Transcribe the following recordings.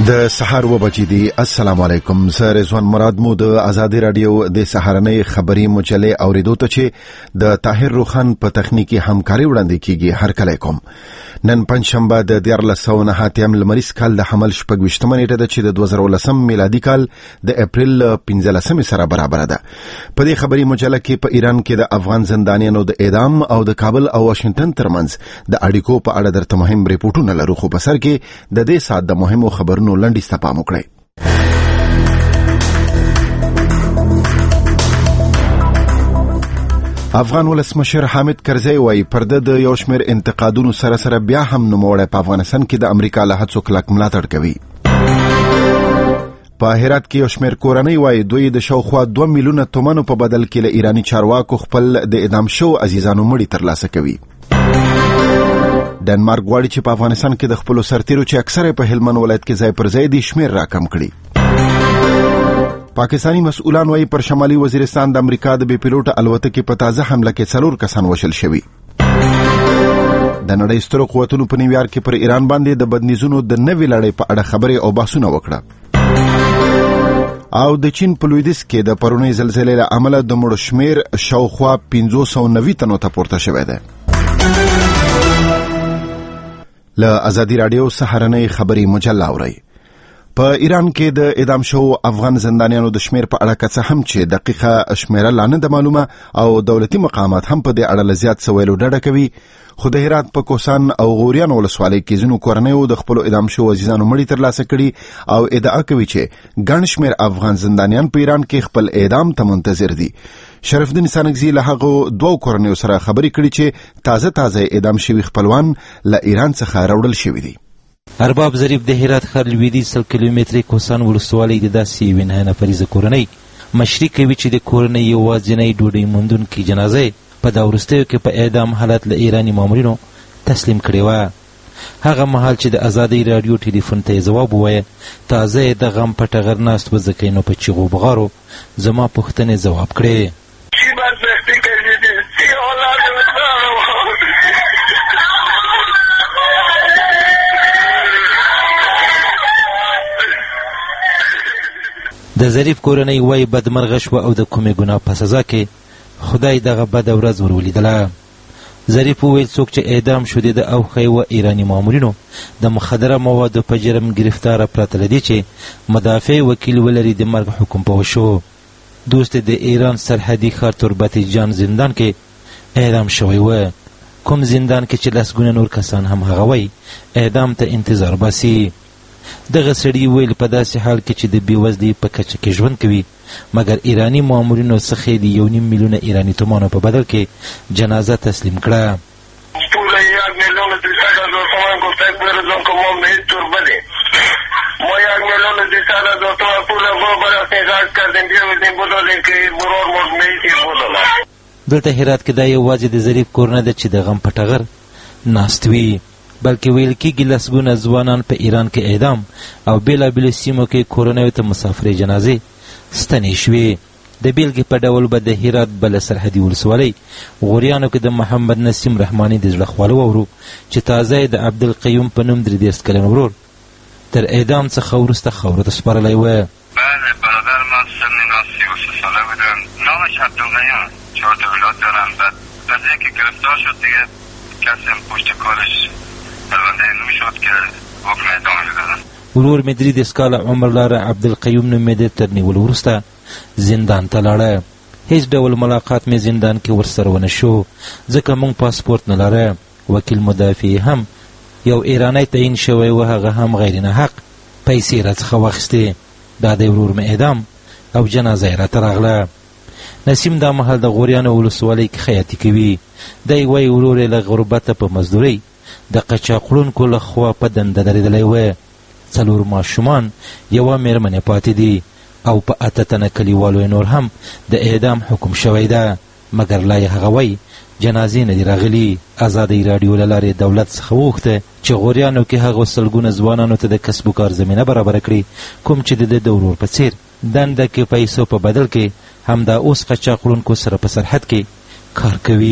د سحر و بچی دی. السلام علیکم. زه رضوان مراد مو د آزادی رادیو د سحرنۍ خبری مجله اوریدو ته چې د طاهر روخان په تخنیکی همکاري وړاندې کیږي. هر کله کوم نن پنځشنبه د 1409 لمریز کال د حمل شپږ نیټه ده چې د 2019 میلادي کال د اپریل 15 سره برابر ده. په دې خبری مجله کې په ایران کې د افغان زندانیانو د اعدام او د کابل او واشنگټن ترمنځ د اړیکو په اړه درته مهم ریپورتونه لرو، خو په سر کې د دې سات د مهمو خبرونو لنډی ستپام وکړئ. افغان ولسمشر حامد کرزی وایي پرده د یو شمېر انتقادونو سره بیا هم نوموړی په افغانستان کې د امریکا له هڅو کلک ملاتړ کوي. په هرات کې یو شمېر کورنۍ وایي دوی د شاوخوا 2 میلیونه تومنو په بدل کې له ایرانی چارواکو خپل د اعدام شو عزیزانو مړي ترلاسه کوي. ډنمارک غواړي چې په افغانستان کې د خپل سرتیرو چې اکثره په هلمند ولایت کې ځای پر ځای دي شمېر راکم کړي. پاکستانی مسؤلان وايي پر شمالي وزیرستان د امریکا د بي پیلوټ الوتکې په تازه حمله کې 4 کسان وشل شوي. د نړۍ سترو قوتونو په نیویارک کې پر ایران باندې د بدنیزونو د نوې لړۍ په اړه خبرې او بحثونه وکړه. او د چین په لویدیځ کې د پرونۍ زلزلې له امله د مړو شمېر شاوخوا 590 تنو ته پورته شوی دی. له آزادی رادیو سحرنۍ خبری مجله اورئ. په ایران کې د اعدام شو افغان زندانیانو د شمیر په اړه څه هم چې دقیقه شمیره لا نه ده معلومه او دولتي مقامات هم په دې اړه لزیات سوالو ډډه کوي، خو د هرات په کوسان او غوریان ولسوالۍ کې ځینو کورنیو د خپل اعدام شو عزیزانو مړي ترلاسه کړي او ادعا کوي چې ګڼ شمیر افغان زندانیان په ایران کې خپل اعدام ته منتظر دي. شرف الدین سانګزی له هغه 2 کورنیو سره خبرې کړي چې تازه اعدام شوي خپلوان له ایران څخه راوړل شوي دي. ارباب ظریف د هرات ښار لویدیځ 100 کیلومتري کوسان ولسوالۍ د داسې یوې 9 نفریزه کورنۍ مشري کوي چې د کورنۍ یوازینۍ ډوډۍ موندونکې جنازه په دا وروستیو کې په اعدام حالت له ایراني مامورینو تسلیم کړې وه. هغه مهال چې د آزادۍ راډیو ټلیفون ته یې ځواب ووایه، تازه یې د غم په ټغر ناست وځکۍ نو په چیغو بغارو زما پوښتنې ځواب کړې. د ظریف کورنۍ وایي بدمرغه شوه او د کومې ګناه په سزا کې خدای دغه بده ورځ ورولیدله. ظریف وویل څوک چې اعدام شوي د اوښی و ایراني مامورینو د مخدره موادو په جرم گرفتاره پرته له دې چې مدافع وکیل ولري د مرګ حکم په وشو. دوست د ایران سرحدي ښار تربت جان زندان کې اعدام شوی و، کوم زندان کې چې لسګونه نور کسان هم هغه وایي اعدام ته انتظار باسي. دغه سړي ویل په داسې حال کې چې د بېوزلۍ په کچه کې ژوند کوي مګر ایراني مامورینو څخه د 1.5 میلیونه ایراني تومانو په بدل کې جنازه تسلیم کړه. دلته هرات کې دا یوازې د ظریف کور نه ده چې د غم په ټغر ناست وي، بلکې ویل کېږي لسګونه ځوانان په ایران کې اعدام او بېلابېلو سیمو کې کورنیو ته مسافرې جنازې ستنې شوې. د بیلګې په ډول به د هرات بله سرحدي ولسوالۍ غوریانو کې د محمد نسیم رحماني د زړه خواله واورو چې تازه یې د عبدالقیوم په نوم 33 کلن ورور تر اعدام څخه وروسته خاورو ته سپارلی و. بله، برادر من سن 33 ساله بودن. نامش عبدالقیوم 4 اولاد دارن. بعد از اینکه گرفتار شد دیگه کسی پشت کارش پرونده نمیشد که حکم اعدام بدن. ورور مې 33 کاله عمر لاره عبدالقیوم نومېده تر نیولو وروسته زندان ته لاړه. هیڅ ډول ملاقات مې زندان کې ورسره ونه شو ځکه موږ پاسپورت نه لاره. وکیل مدافع هم یو ایرانی تعین شوی و، هغه هم غیر ناحق پیسې راڅخه واخیستې. دا د ورور مې اعدام او جنازه یې راته راغله. نسیم دا مهال د غوریانو ولسوالۍ کې خیاطي کوي. دی وایي ورور یې له غربته په مزدورۍ د قاچاقړونکو له خوا په دنده درېدلی و. 4 ماشومان یوه مېرمنې پاتې دي او په 8 تنه کلیوالو نور هم د اعدام حکم شوی ده مګر لا یې هغه وایي جنازې نه دي راغلي. آزادۍ راډیو له لارې دولت څخه وغوښته چې غوریانو کې هغو سلګونه ځوانانو ته د کسب و کار زمینه برابره کړي کوم چې د ورور په څیر دنده کې پیسو په بدل کې همدا اوس قاچاقړونکو سره په سرحد کې کار کوي.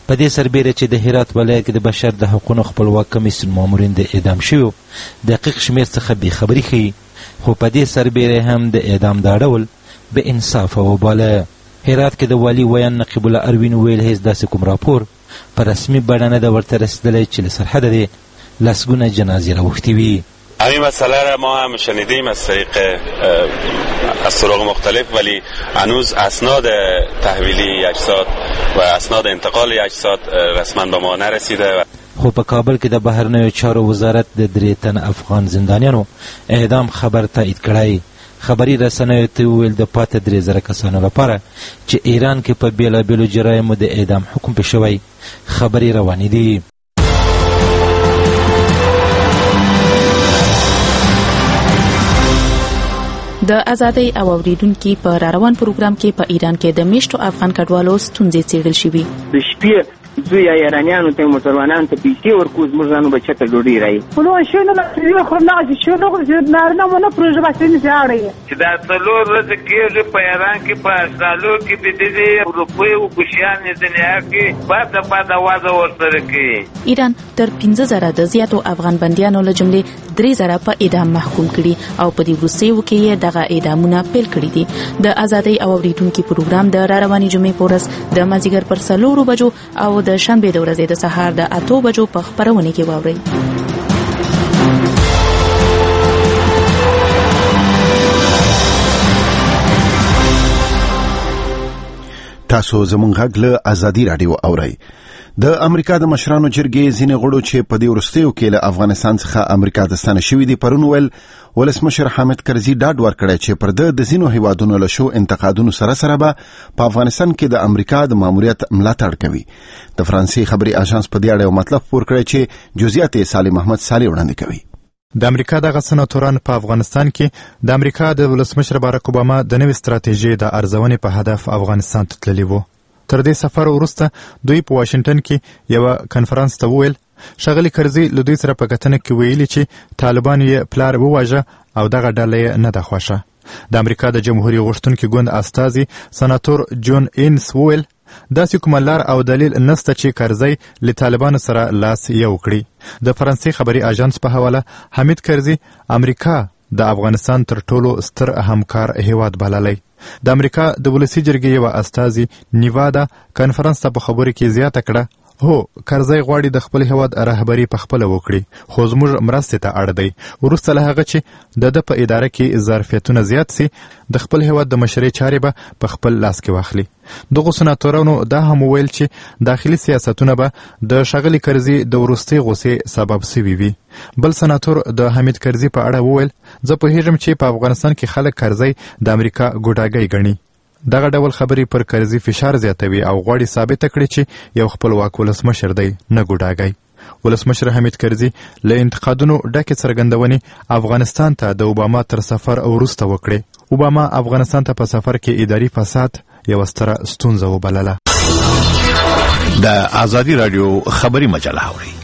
په دې سربیره چې د هرات ولایت کې د بشر د حقوقو خپلواک کمیسیون مامورین د اعدام شویو دقیق شمیر څخه بېخبري ښیي، خو په دې سربیره هم د اعدام دا ډول بې انصافه وباله. هرات کې د والي ویان نقیب الله اروین ویل هیڅ داسې کوم راپور په رسمي بڼه نه ده ورته رسیدلی چې له سرحده دې لسګونه جنازې راوښتې وي. همین مسئله را ما هم شنیدیم از طریق از طرق مختلف، ولی هنوز اسناد تحویلی اجساد و اسناد انتقال اجساد رسما به ما نرسیده. خو په کابل کې د بهرنیو چارو وزارت د 3 تن افغان زندانیانو اعدام خبر تایید کړی. خبري رسنیو ته وویل د پاتې 3000 کسانو لپاره چې ایران کې په بیلابیلو جرایمو د اعدام حکم پې شوی خبري روانې دي. د ازادۍ او اوریدونکو په راروان پروګرام کې په ایران کې د میشتو افغان کډوالو ستونزې څیړل شوې. د شپې زوی یا ایرانیانو ته مسلمانانو ته پیسې ورکوز موږ ځانو بچه ته ډوډۍ راي خو شي نه لري خو نه شي نو نه مونږ پروژه باندې نه ځاړي چې دا څلور ورځې کې په ایران کې په سالو کې د دې روپیو او کوشیان دنیا کې بعد واده ورسره کې ایران تر 15000 د زیاتو افغان بنديانو له جملې 3000 په اعدام محکوم کړي او په دې وروستیو کې دغه اعدامونه پیل کړي دي. د ازادۍ او اوریدونکو پروګرام د رارواني جمعې په ورځ د مازیګر پر 4 بجو او د شنبه د ورځې د سهار د 8 بجو په خبرونه کې واورئ. تاسو زموږ غږ له ازادي رادیو اورئ. د امریکا د مشرانو جرګې ځینې غړو چې په دې وروستیو کې له افغانستان څخه امریکا ته ستانه شوي دي پرون ویل ولسمشر حامد کرزي ډاډ ورکړی چې پر د ځینو هیوادونو له شو انتقادونو سره به په افغانستان کې د امریکا د ماموریت ملاتړ کوي. د فرانسې خبري اژانس په دې اړه یو مطلب خپور کړی چې جزئیات یې سالم محمد صالح وړاندې کوي. د امریکا دغه سناتوران په افغانستان کې د امریکا د ولسمشر باراک اوباما د نوې ستراتیژۍ د ارزونې په هدف افغانستان ته تللي وو. تر دې سفر وروسته دوی په واشنگټن کې یو کنفرانس ته وویل ښاغلي کرزي له دوی سره په کتنه کې ویلي چې طالبان یې پلار وواژه او دغه ډله یې نه ده خوښه. د امریکا د جمهوریت غوښتونکي ګوند استازي سناتور جون اینس وویل داسې کومه لار او دلیل نشته چې کرزي له طالبانو سره لاس یو کړي. د فرانسې خبري اژانس په حواله حمید کرزي امریکا د افغانستان تر ټولو ستر همکار هیواد بللی. د امریکا د ولسي جرګې یو استازي نیوادا کنفرانس ته په خبرو کې زیاته کړه هو کرزي غواړي د خپل هیواد رهبری په خپل وکړي خو زموږ مرستې ته اړ دی. وروسته له هغه چې د په اداره کې ظرفیتونه زیات سي د خپل هیواد د مشرۍ چارې به په خپل لاس کې واخلي. دغه سناتورانو دا هم ویل چې داخلي سیاستونه به د ښاغلي کرزي د وروستي غوسې سبب سوي وي. بل سناتور د حمید کرزي په اړه وویل زه پوهیږم چې په افغانستان کې خلک کرزي د امریکا ګوډاګی ګڼي. دغه ډول خبرې پر کرزي فشار زیاتوي او غواړي ثابته کړي چې یو خپلواک ولسمشر دی نه ګوډاګی. ولسمشر حمید کرزي له انتقادونو ډکې څرګندونې افغانستان ته د اوباما تر سفر وروسته وکړې. اوباما افغانستان ته په سفر کې اداري فساد یو ستره ستونزه وبلله. د ازادي رادیو خبري مجله اوري.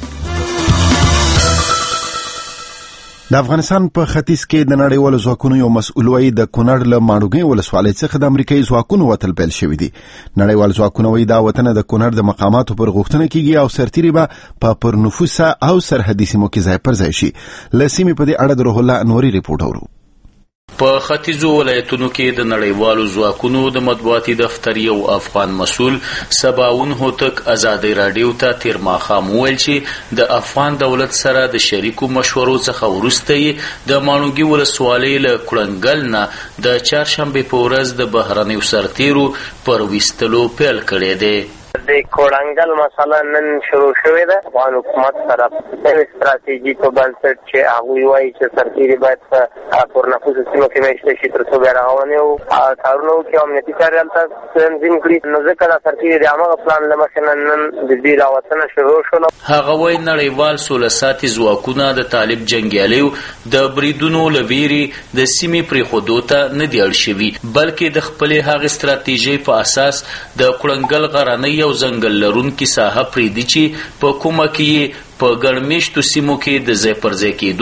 د افغانستان په ختیځ کې د نړیوالو ځواکونو یو مسؤل وایي د کونړ له ماڼوګۍ ولسوالۍ څخه د امریکایي ځواکونو وتل پیل شوي دي. نړیوال ځواکونه وایي دا وطن د کونړ د مقاماتو پر غوښتنه کیږي او سرتیري به په پرنفوسه او سرحدي سیمو کې ځای پر ځای شي. له سیمې په دې اړه د روح الله انوري ریپورټ اورو. په ختیځو ولایتونو کې د نړیوالو ځواکونو د مطبوعاتي دفتر یو افغان مسؤل سباون هوتک ازادي رادیو ته تیر ماښام وویل چې د افغان دولت سره د شریکو مشورو څخه وروسته د ماڼوګي ولسوالۍ له کړنګل نه د چهارشنبې په ورځ د بهرنیو سرتیرو پر ویستلو پیل کړی دی. د کورنګل مسله نن شروع شوې ده. افغان حکومت سره د استراتیژي په بنسټ چې هغوی وایي چې سرتیري باید په پرنفوسو سیمو کې میشته شي تر څو بیا رغونې او کارونه وکړي او امنیتي چارې هلته تنظیم کړي. نو ځکه دا سرتیري د همغه پلان له مخې نن د دوی راوتنه شروع شوله. هغه وایي نړیوال سوله ساتي ځواکونه د طالب جنګیالیو د بریدونو له ویرې د سیمې پرېښودو ته نه دي اړ شوي بلکې د خپلې هغې ستراتیژۍ په اساس د کړنګل غرنۍ او ځنګل لرونکي ساحه پرېږدي چې په کومه کې په ګڼ میشتو سیمو کې د ځای پر ځای کېدو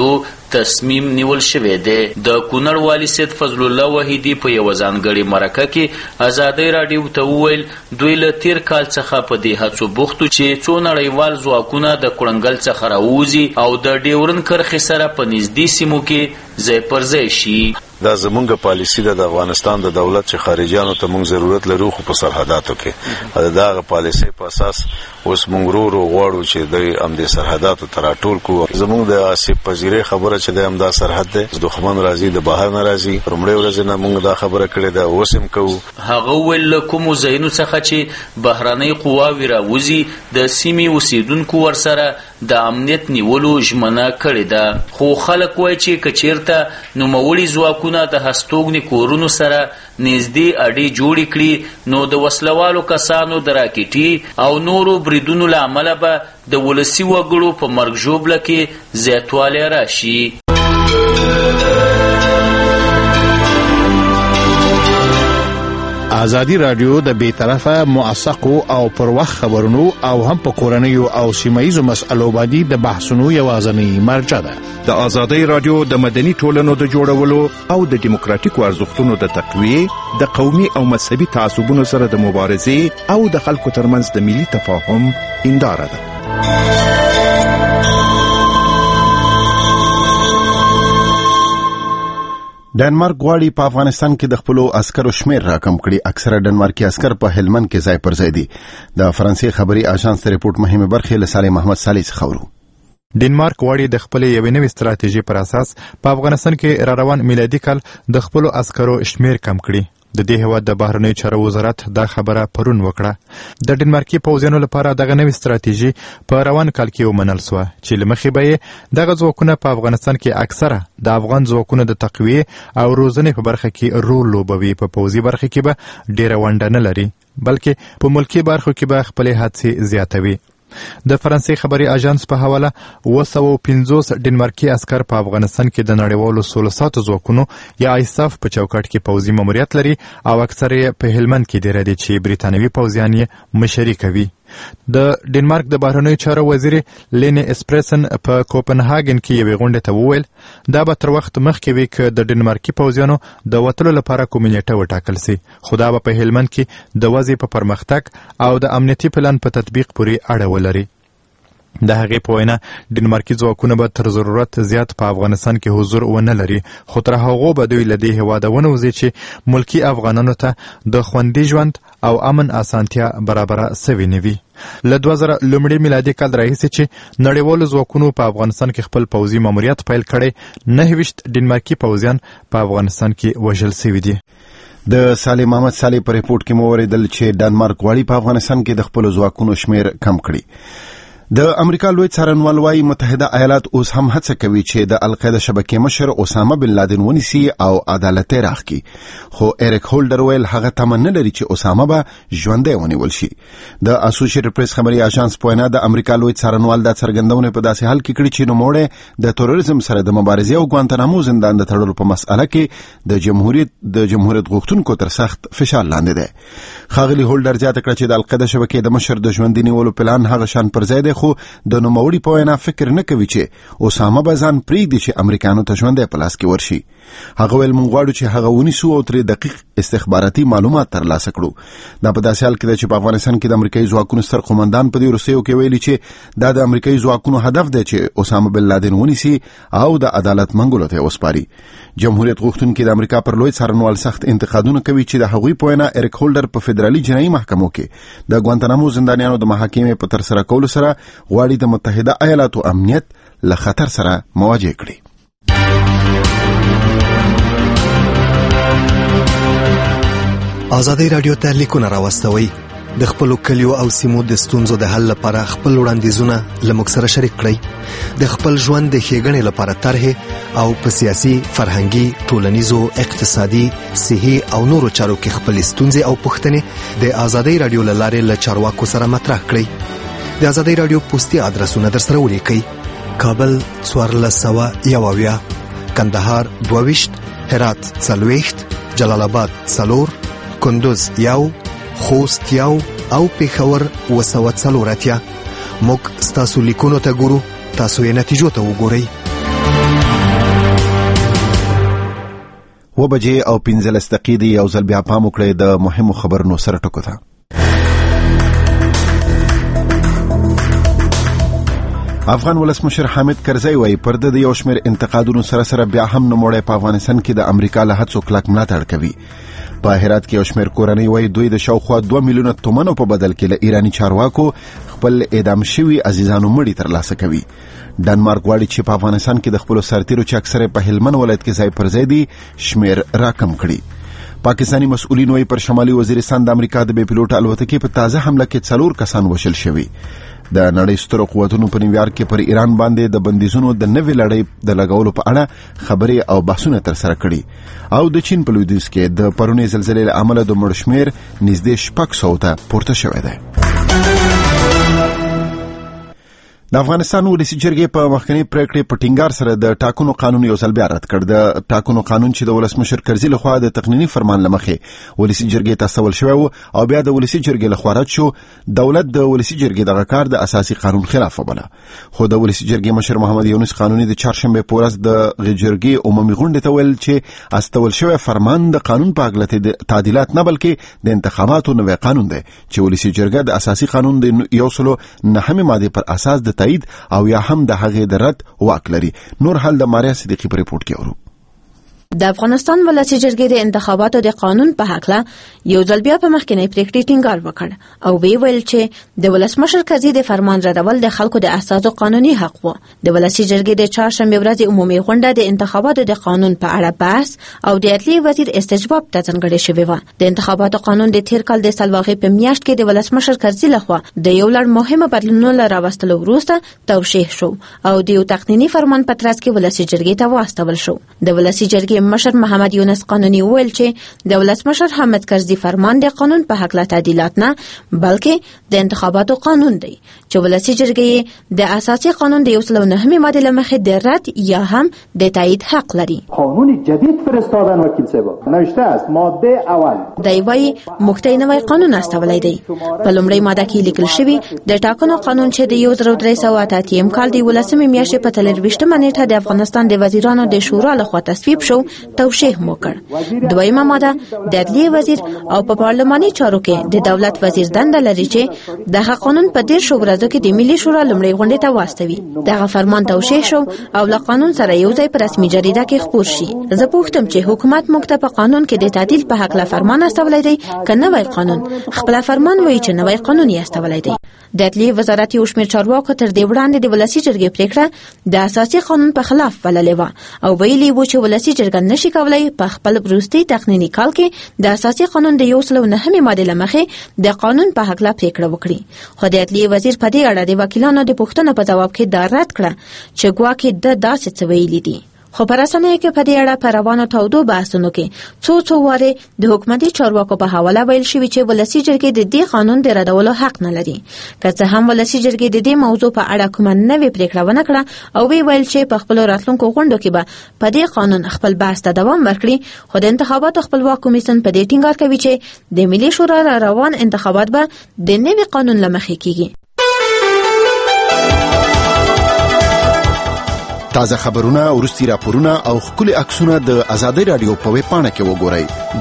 تصمیم نیول شوی دی. د کونړ والي سید فضل الله وحیدی په یو ځانګړي مرکه کې ازادي رادیو ته وویل دوی له تیر کال څخه په دې هڅو بوختو چې څو نړیوال ځواکونه د کړنګل څخه راووځي او د ډیورن کرښې سره په نږدې سیمو کې ځای پر ځای شي. دا زمونږ پالیسی ده د افغانستان د دولت چې خارجيانو ته مونږ ضرورت لرو خو په سرحداتو کې دا پالیسی په اساس اوس مونږ ورو غواړو چې د امدي سرحداتو تر ټول کو زمونږ د آسیب پذیری خبره چې د امدا سرحد ده دښمن راځي د بهر ناراضي پرمړې ورځ نه مونږ دا خبره کړې ده اوسم کوو. هغه ول کوم زینو څخه چې بهراني قواوی راوځي د سیمې اوسیدونکو ورسره د امنیت نیولو ژمنه کړې ده خو خلک وایي چې کچیرته نو مولي ځواکونه د هستوګني کورونو سره نږدې اړې جوړې کړي نو د وسلوالو کسانو د راکټي او نورو بریدونو له امله به د ولسي وګړو په مرګ ژوبله کې زیاتوالی راشي. ازادي رادیو د بیطرفه موثقو او پر وخت خبرونو او هم په کورنیو او سیمایي مسایلو باندې د بحثونو یوازینی مرجع ده. د ازادي رادیو د مدني ټولنو د جوړولو او د دیموکراتیکو ارزښتونو د تقویه د قومي او مذهبي تعصبونو سره د مبارزې او د خلکو ترمنځ د ملي تفاهم هنداره ده. ډنمارک غواړي په افغانستان کې د خپل عسکرو شمیر راکم کړي. اکثره ډنمارکي عسكر په هلمند کې ځای پر ځای دي. د فرانسې خبري اژانس ته ریپورت مهمه برخه له صالح محمد صالح څخه ورو. ډنمارک غواړي د خپل یوې نوې ستراتیژي پر اساس په افغانستان کې را روان میلادي کال د خپل عسکرو شمیر کم کړي. د دې هیواد د بهرنیو چارو وزارت دا خبره پرون وکړه. د ډنمارکي پوځیانو لپاره دغه نوې ستراتیژي په روان کال کې ومنل شوه چې لمخې به دغه ځواکونه په افغانستان کې اکثره د افغان ځواکونو د تقویه او روزنې په برخه کې رول لوبوي. په پوځي برخه کې به ډیره ونډه نه لري بلکې په ملکی برخو کې به خپل هڅې زیاتوي. د فرانسې خبري اژانس په حواله 250 ډنمارکي عسكر په افغانستان کې د نړیوالو سولې ساتو ځواکونو یا ایساف په چوکاټ کې پوځي ماموریت لري او اکثره په هلمند کې ډیر دي چې بریتانوي پوځیان یې مشري کوي. د ډنمارک د بهرنیو چارو وزیر لینی اسپریسن په کوپنهاګن کې یوې غونډې ته وویل دا به تر وخت مخکې وي چې د ډنمارکي پوځیانو د وتلو لپاره کومه نیټه وټاکل شي خو دا به په هلمند کې د وضع په پرمختګ او د امنیتي پلان په تطبیق پورې اړه ولري. د هغې په وینا ډنمارکي ځواکونه به تر ضرورت زیات په افغانستان کې حضور ونه لري خو تر هغو به دوی له دې هېواده ونوځي چې ملکي افغانانو ته د خوندي ژوند او امن اسانتیا برابره سوي نه وي. له 2000 لومړي میلادي کال راهیسې چې نړیوالو ځواکونو په افغانستان کې خپل پوځي ماموریت پیل کړی 29 ډنمارکي پوځیان په افغانستان کې وژل شوي دي. د صالح محمد صالح په ریپورت کې مو اوریدل چې ډنمارک غواړي په افغانستان کې د خپل ځواکونو شمیر کم کړي. د امریکا لوی څارنوال وايي متحده ایالات اوس هم هڅه کوي چې د القاعده شبکې مشر اسامه بن لادن ونیسي او عدالت یې راخکي خو ایریک هولډر ویل هغه تمه نه لري چې اسامه به ژوندی ونیول شي. د اسوسییټډ پریس خبري اژانس په وینا د امریکا لوی څارنوال دا څرګندونه په داسې حال کې کړې چې نوموړی د تروریزم سره د مبارزې او ګوانتانامو زندان د تړلو په مسأله کې د جمهوریت غوښتونکو تر سخت فشار لاندې دی. ښاغلي هولډر زیاته کړه چې د القاعده شبکې د مشر د ژوندي نیولو پلان هغه شان پر ځای دی خو د نوموړي په وینا فکر نه کوي چې اسامه به ځان پرېږدي چې امریکانو ته ژوندی په لاس کې ورشي. هغه ویل موږ غواړو چې هغه ونیسو او ترې دقیق استخباراتي معلومات ترلاسه کړو. دا په داسې حال کې ده چې په افغانستان کې د امریکایي ځواکونو ستر قومندان په دې وروستیو کې ویلي چې دا د امریکایي ځواکونو هدف دی چې اسامه بن لادن ونیسي او د عدالت منګولو ته وسپاري. جمهوریت غوښتونکي د امریکا پر لوی څارنوال سخت انتقادونه کوي چې د هغوی په وینا ایریک هولډر په فدرالي جنایي محکمو کې د ګوانتانامو زندانیانو د محاکمې په ترسره کولو سره غواړي د متحده ایالاتو امنیت له خطر سره مواجه کړي. ازادي رادیو ته لیکونه راوستوي د خپل کلیو او سیمو د ستونزو د حل لپاره خپل وړاندیزونه لموږ سره شریک کړئ. د خپل ژوند د ښېګڼې لپاره طرحې او په سیاسي، فرهنګي، ټولنیزو، اقتصادي، صحي او نورو چارو کې خپل ستونزې او پوښتنې د ازادي رادیو له لارې له چارواکو سره مطرح کړئ. د ازادي رادیو پوسټي ادرسونه درسره ولیکئ: کابل 1401، کندهار 22، هرات 40، جلال آباد 4، کندوز 1، خوست 1 او پېښور 240. موږ ستاسو لیکونو ته ګورو، تاسو یې نتیجو ته وګورئ. وبجې او 15 دقیقې یو ځل بیا پام وکړئ د مهمو خبرونو سره ټکو ته. افغان ولسمشر حامد کرزی وایي پر د یو شمېر انتقادونو سره بیا هم نوموړی په افغانستان کې د امریکا له هڅو کلک ملاتړ کوي. په هرات کې یو شمېر کورنۍ وایي دوی د شاوخوا 2 میلیونه تومنو په بدل کې له ایرانی چارواکو خپل اعدام شوي عزیزانو مړي ترلاسه کوي. ډنمارک غواړي چې په افغانستان کې د خپل سرتیرو چې اکثره په هلمند ولایت کې ځای پر ځای دي شمېر راکم کړي. پاکستانی مسؤلین وایي پر شمالي وزیرستان د امریکا د بې پیلوټ الوتکې په تازه حمله کې 4 کسان وژل شوي. د نړۍ سترو قوتونو په نیویارک کې پر ایران باندې د بندیزونو د نوې لړۍ د لګولو په اړه خبرې او بحثونه ترسره کړي. او د چین په لویدیځ کې د پرونی زلزلې له امله د مړ شمېر نږدې 600 ته پورته شوی دی. د افغانستان ولسی جرګې په مخکنی پریکړې په ټینګار سره د ټاکنو قانون یو ځل بیا رد کړ. د ټاکنو قانون چې د ولسمشر کرزي لخوا د تقنینی فرمان لمخې ولسی جرګې ته استول شوی او بیا د ولسی جرګې لخوا رد شو، دولت د ولسی جرګې دغه کار د اساسي قانون خلاف وبله. خو د ولسی جرګې مشر محمد یونس قانوني د چهارشنبه په ورځ د جرګې عمومي غونډې ته ویل چې استول شوی فرمان د قانون په اړه تعدیلات نه بلکې د انتخاباتو نوې قانون دی چې ولسی جرګه د اساسي قانون د 109 ماده پر اساس د تایید او یا هم د هغې د رد واک لري. نور حال د ماریا صدیقی په ریپورت کې اورو. د افغانستان ولسی جرګې د انتخاباتو د قانون په حق یو ځل بیا په مخکنی پریکړې ټینګار وکړ او ویل چې د ولسمشر کرزي د فرمان ردول د خلکو د اساسو قانوني حق و. د ولسی جرګې د چهارشنبه ورځ عمومي غونډه د انتخاباتو د قانون په اړه بحث او د عدلیې وزیر استجواب ته ځانګړې شوې و. د انتخاباتو قانون د تیر کال د سلواغې په میاشت کې د ولسمشر کرزي لخوا د یو لړ مهمه بدلونونو راوستلو وروسته توشیح شو او د یو تقنینی فرمان په ترڅ کې ولسی جرګې ته واستول شو. د ولسی جرګې مشر محمد یونس قانوني ویل چې د ولسمشر حامد کرزي فرمان د قانون په حق لا تعدیلات نه بلکې د انتخاباتو قانون دی چې ولسی جرګې د اساسي قانون د 109 ماده لمخې د رد یا هم د تایید حق لري. قانون جدید فرستادن وکیل صاحب نوشته است ماده اول دی وايي مخته نوې قانون استولای دی. په لومړی ماده کې لیکل شوی د ټاکنو قانون چې د 1388 کال د 18 میاشتې په 23 نیټه د افغانستان د وزیرانو د شورا لخوا تصویب شو توشیح وکړ. دویمه ماده د عدلیې وزیر او په پارلماني چارو کې د دولت وزیر دنده لري چې دغه قانون په 10 ورځو کې د ملي شورا لومړی غونډه ته واستوي. دغه فرمان توشیح شو او له قانون سره یو ځای په رسمي جریده کې خپور شي. زه پوښتم چې حکومت موږ ته په قانون کې د تعدیل په حق له فرمان استولای دی کنه وای قانون خپل فرمان وایي چې نوې قانون یې استولای دی. د عدلیې وزارت یو شمېر چارواکو تر دې وړاندې د ولسی جرګې پریکړه د اساسي قانون په خلاف بللې و او ویلي و چې ولسی جرګه نشي کولای په خپل وروستي تقنینی کال کې د اساسي قانون د 109 ماده لمخې د قانون په حق لا پریکړه وکړي. خو د عدلیې وزیر په دې اړه د وکیلانو د پوښتنو په جواب کې دا رد کړه چې ګواکې د داسې څه ویلي دي. خو په رسنیو کې په دې اړه په روانو تودو بحثونو کې څو واره د حکومتي چارواکو په حواله ویل شوی چې ولسی جرګې د دې قانون د ردولو حق نه لري. که څه هم ولسی جرګې د دې موضوع په اړه کومه نوې پریکړه ونه کړه او ویل چې په خپل راتلونکو غونډو کې به په دې قانون خپل بحث ته دوام ورکړي، خو د انتخاباتو خپلواک کمیسیون په دې ټینګار کوي چې د ملي شورا روان انتخابات به د نوې قانون لمخې کیږي. تازه خبرونه، ورستي راپورونه او خولي عکسونه د آزادۍ رادیو په ویب پاڼه کې وګورئ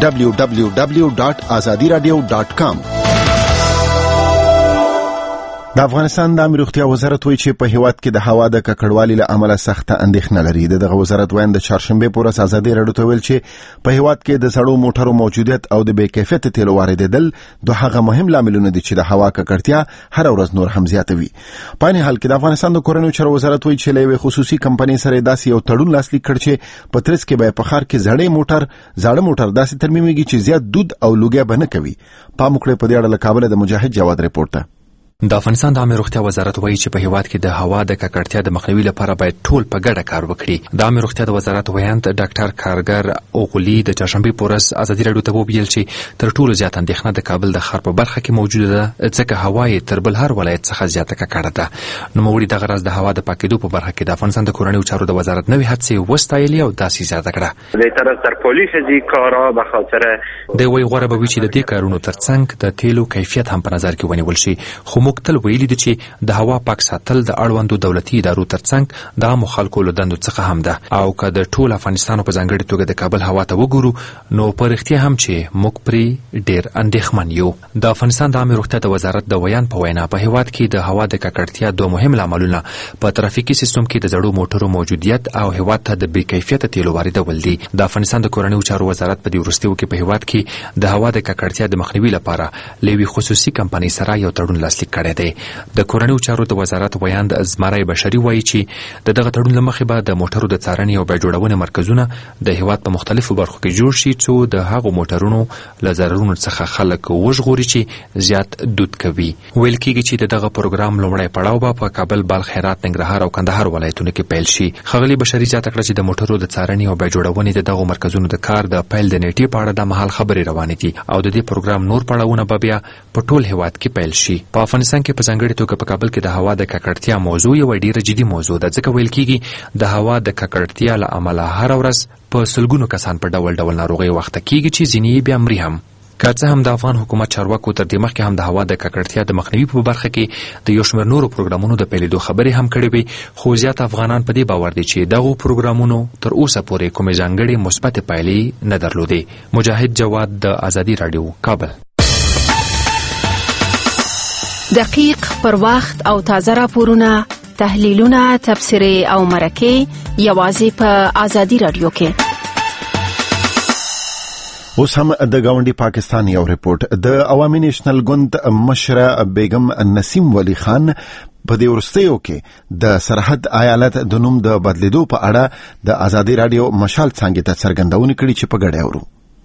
www.azadiradio.com. د افغانستان د عامه روغتیا وزارت وایي چې په هیواد کې د هوا د ککړوالي له امله سخته اندېښنه لري. دغه وزارت وایي د چهارشنبه په ورځ آزادۍ رادیو ته ویل چې په هیواد کې د سړو موټرو موجودیت او د بې کیفیت تیلو واردېدل دوه هغه مهم لاملونه دي چې د هوا ککړتیا هر ورځ نور هم زیاتوي. په این حال کې د افغانستان د کورنیو چارو وزارت وایي چې له یوې خصوصي کمپنۍ سره داسې یو تړون لاسلیک کړ چې په ترڅ کې به په ښار کې زاړه موټر داسې ترمیمېږي چې زیات دود او لوګي به نه کوي. پام وکړئ په دې اړه له کابل د مجاهد جواد ریپورت ته. د افغانستان د عامه روغتیا وزارت وایي چې په هیواد کې د هوا د ککړتیا د مخنیوي لپاره باید ټول په ګډه کار وکړي. د عامه روغتیا د وزارت ویاند ډاکټر کارګر اوغلی د چهارشنبه په ورځ آزادۍ رادیو ته وویل چې تر ټولو زیات اندېښنه د کابل د ښار په برخه کې موجوده ده، ځکه هوا یې تر بل هر ولایت څخه زیاته ککړه ده. نوموړي دغه راز د هوا د پاکېدو په برخه کې د افغانستان د کورنیو چارو د وزارت نوې هڅې وستایلې او داسې زیاته کړه. بهتر است در پلیس ازی کارا به خاطر د وی غوړه به وی چې د دې کارونو ترڅنګ د تیلو کیفیت هم په نظر کې ونیول شي. خو موږ تل ویلي دي چې د هوا پاک ساتل د اړوندو دولتي ادارو ترڅنګ د عامو خلکو له دندو څخه هم ده، او که د ټول افغانستان په ځانګړې توګه د کابل هوا ته وګورو نو په رښتیا هم چې موږ پرې ډېر اندېښمن یو. د افغانستان د عامې روغتیا د وزارت د ویان په وینا په هیواد کې د هوا د ککړتیا دوه مهم لاملونه په ترافیکي سیستم کې د زړو موټرو موجودیت او هیواد ته د بې کیفیته تیلو واردول دي. د افغانستان د کورنیو چارو وزارت په دې وروستیو کې په هیواد کې د هوا د ککړتیا د مخنیوي لپاره له یوې خصوصي کمپنۍ سره یو تړون لاسلیک کړی دی. د کورنیو چارو د وزارت ویاند زمری بشري وایي چې د دغه تړون له مخې به د موټرو د څارنې او بیا جوړونې مرکزونه د هیواد په مختلفو برخو کې جوړ شي څو د هغو موټرونو له ضررونو څخه خلک وژغوري چې زیات دود کوي. ویل کېږي چې د دغه پروګرام لومړی پړاو به په کابل، بلخ، هرات، ننګرهار او کندهار ولایتونو کې پیل شي. ښاغلي بشري زیاته کړه چې د موټرو د څارنې او بیا جوړونې د دغو مرکزونو د کار د پیل د نیټې په اړه د مهال خبرې روانې دي او د دې پروګرام نور پړاوونه به بیا په ټول هیواد کې پیل شي. په افغانستان کې په ځانګړې توګه په کابل کې د هوا د ککړتیا موضوع یوه ډېره جدي موضوع ده، ځکه ویل کېږي د هوا د ککړتیا له امله هره ورځ په سلګونو کسان په ډول ډول ناروغۍ واخته کېږي چې ځینې یې بیا مري هم. که څه هم د افغان حکومت چارواکو تر دې مخکې هم د هوا د ککړتیا د مخنیوي په برخه کې د یو شمېر نورو پروګرامونو د پیلېدو خبرې هم کړې وي، خو زیات افغانان په دې باور دي چې دغو پروګرامونو تر اوسه پورې کومې ځانګړې مثبتې پایلې نه درلودې. مجاهد جواد، د ازادي راډیو، کابل. دقیق، پر وخت او تازه راپورونه، تحلیلونه، تبصرې او مرکې یوازې په ازادي راډیو کې. اوس هم د گاونډي پاکستان یو ریپورت. د عوامي نیشنل ګوند مشره بیگم نسیم ولی خان په دې وروستیو کې د سرحد ایالت د نوم د بدلیدو په اړه د ازادي راډیو مشال څانګې ته څرګندونه کړې چې په ګډه اورو.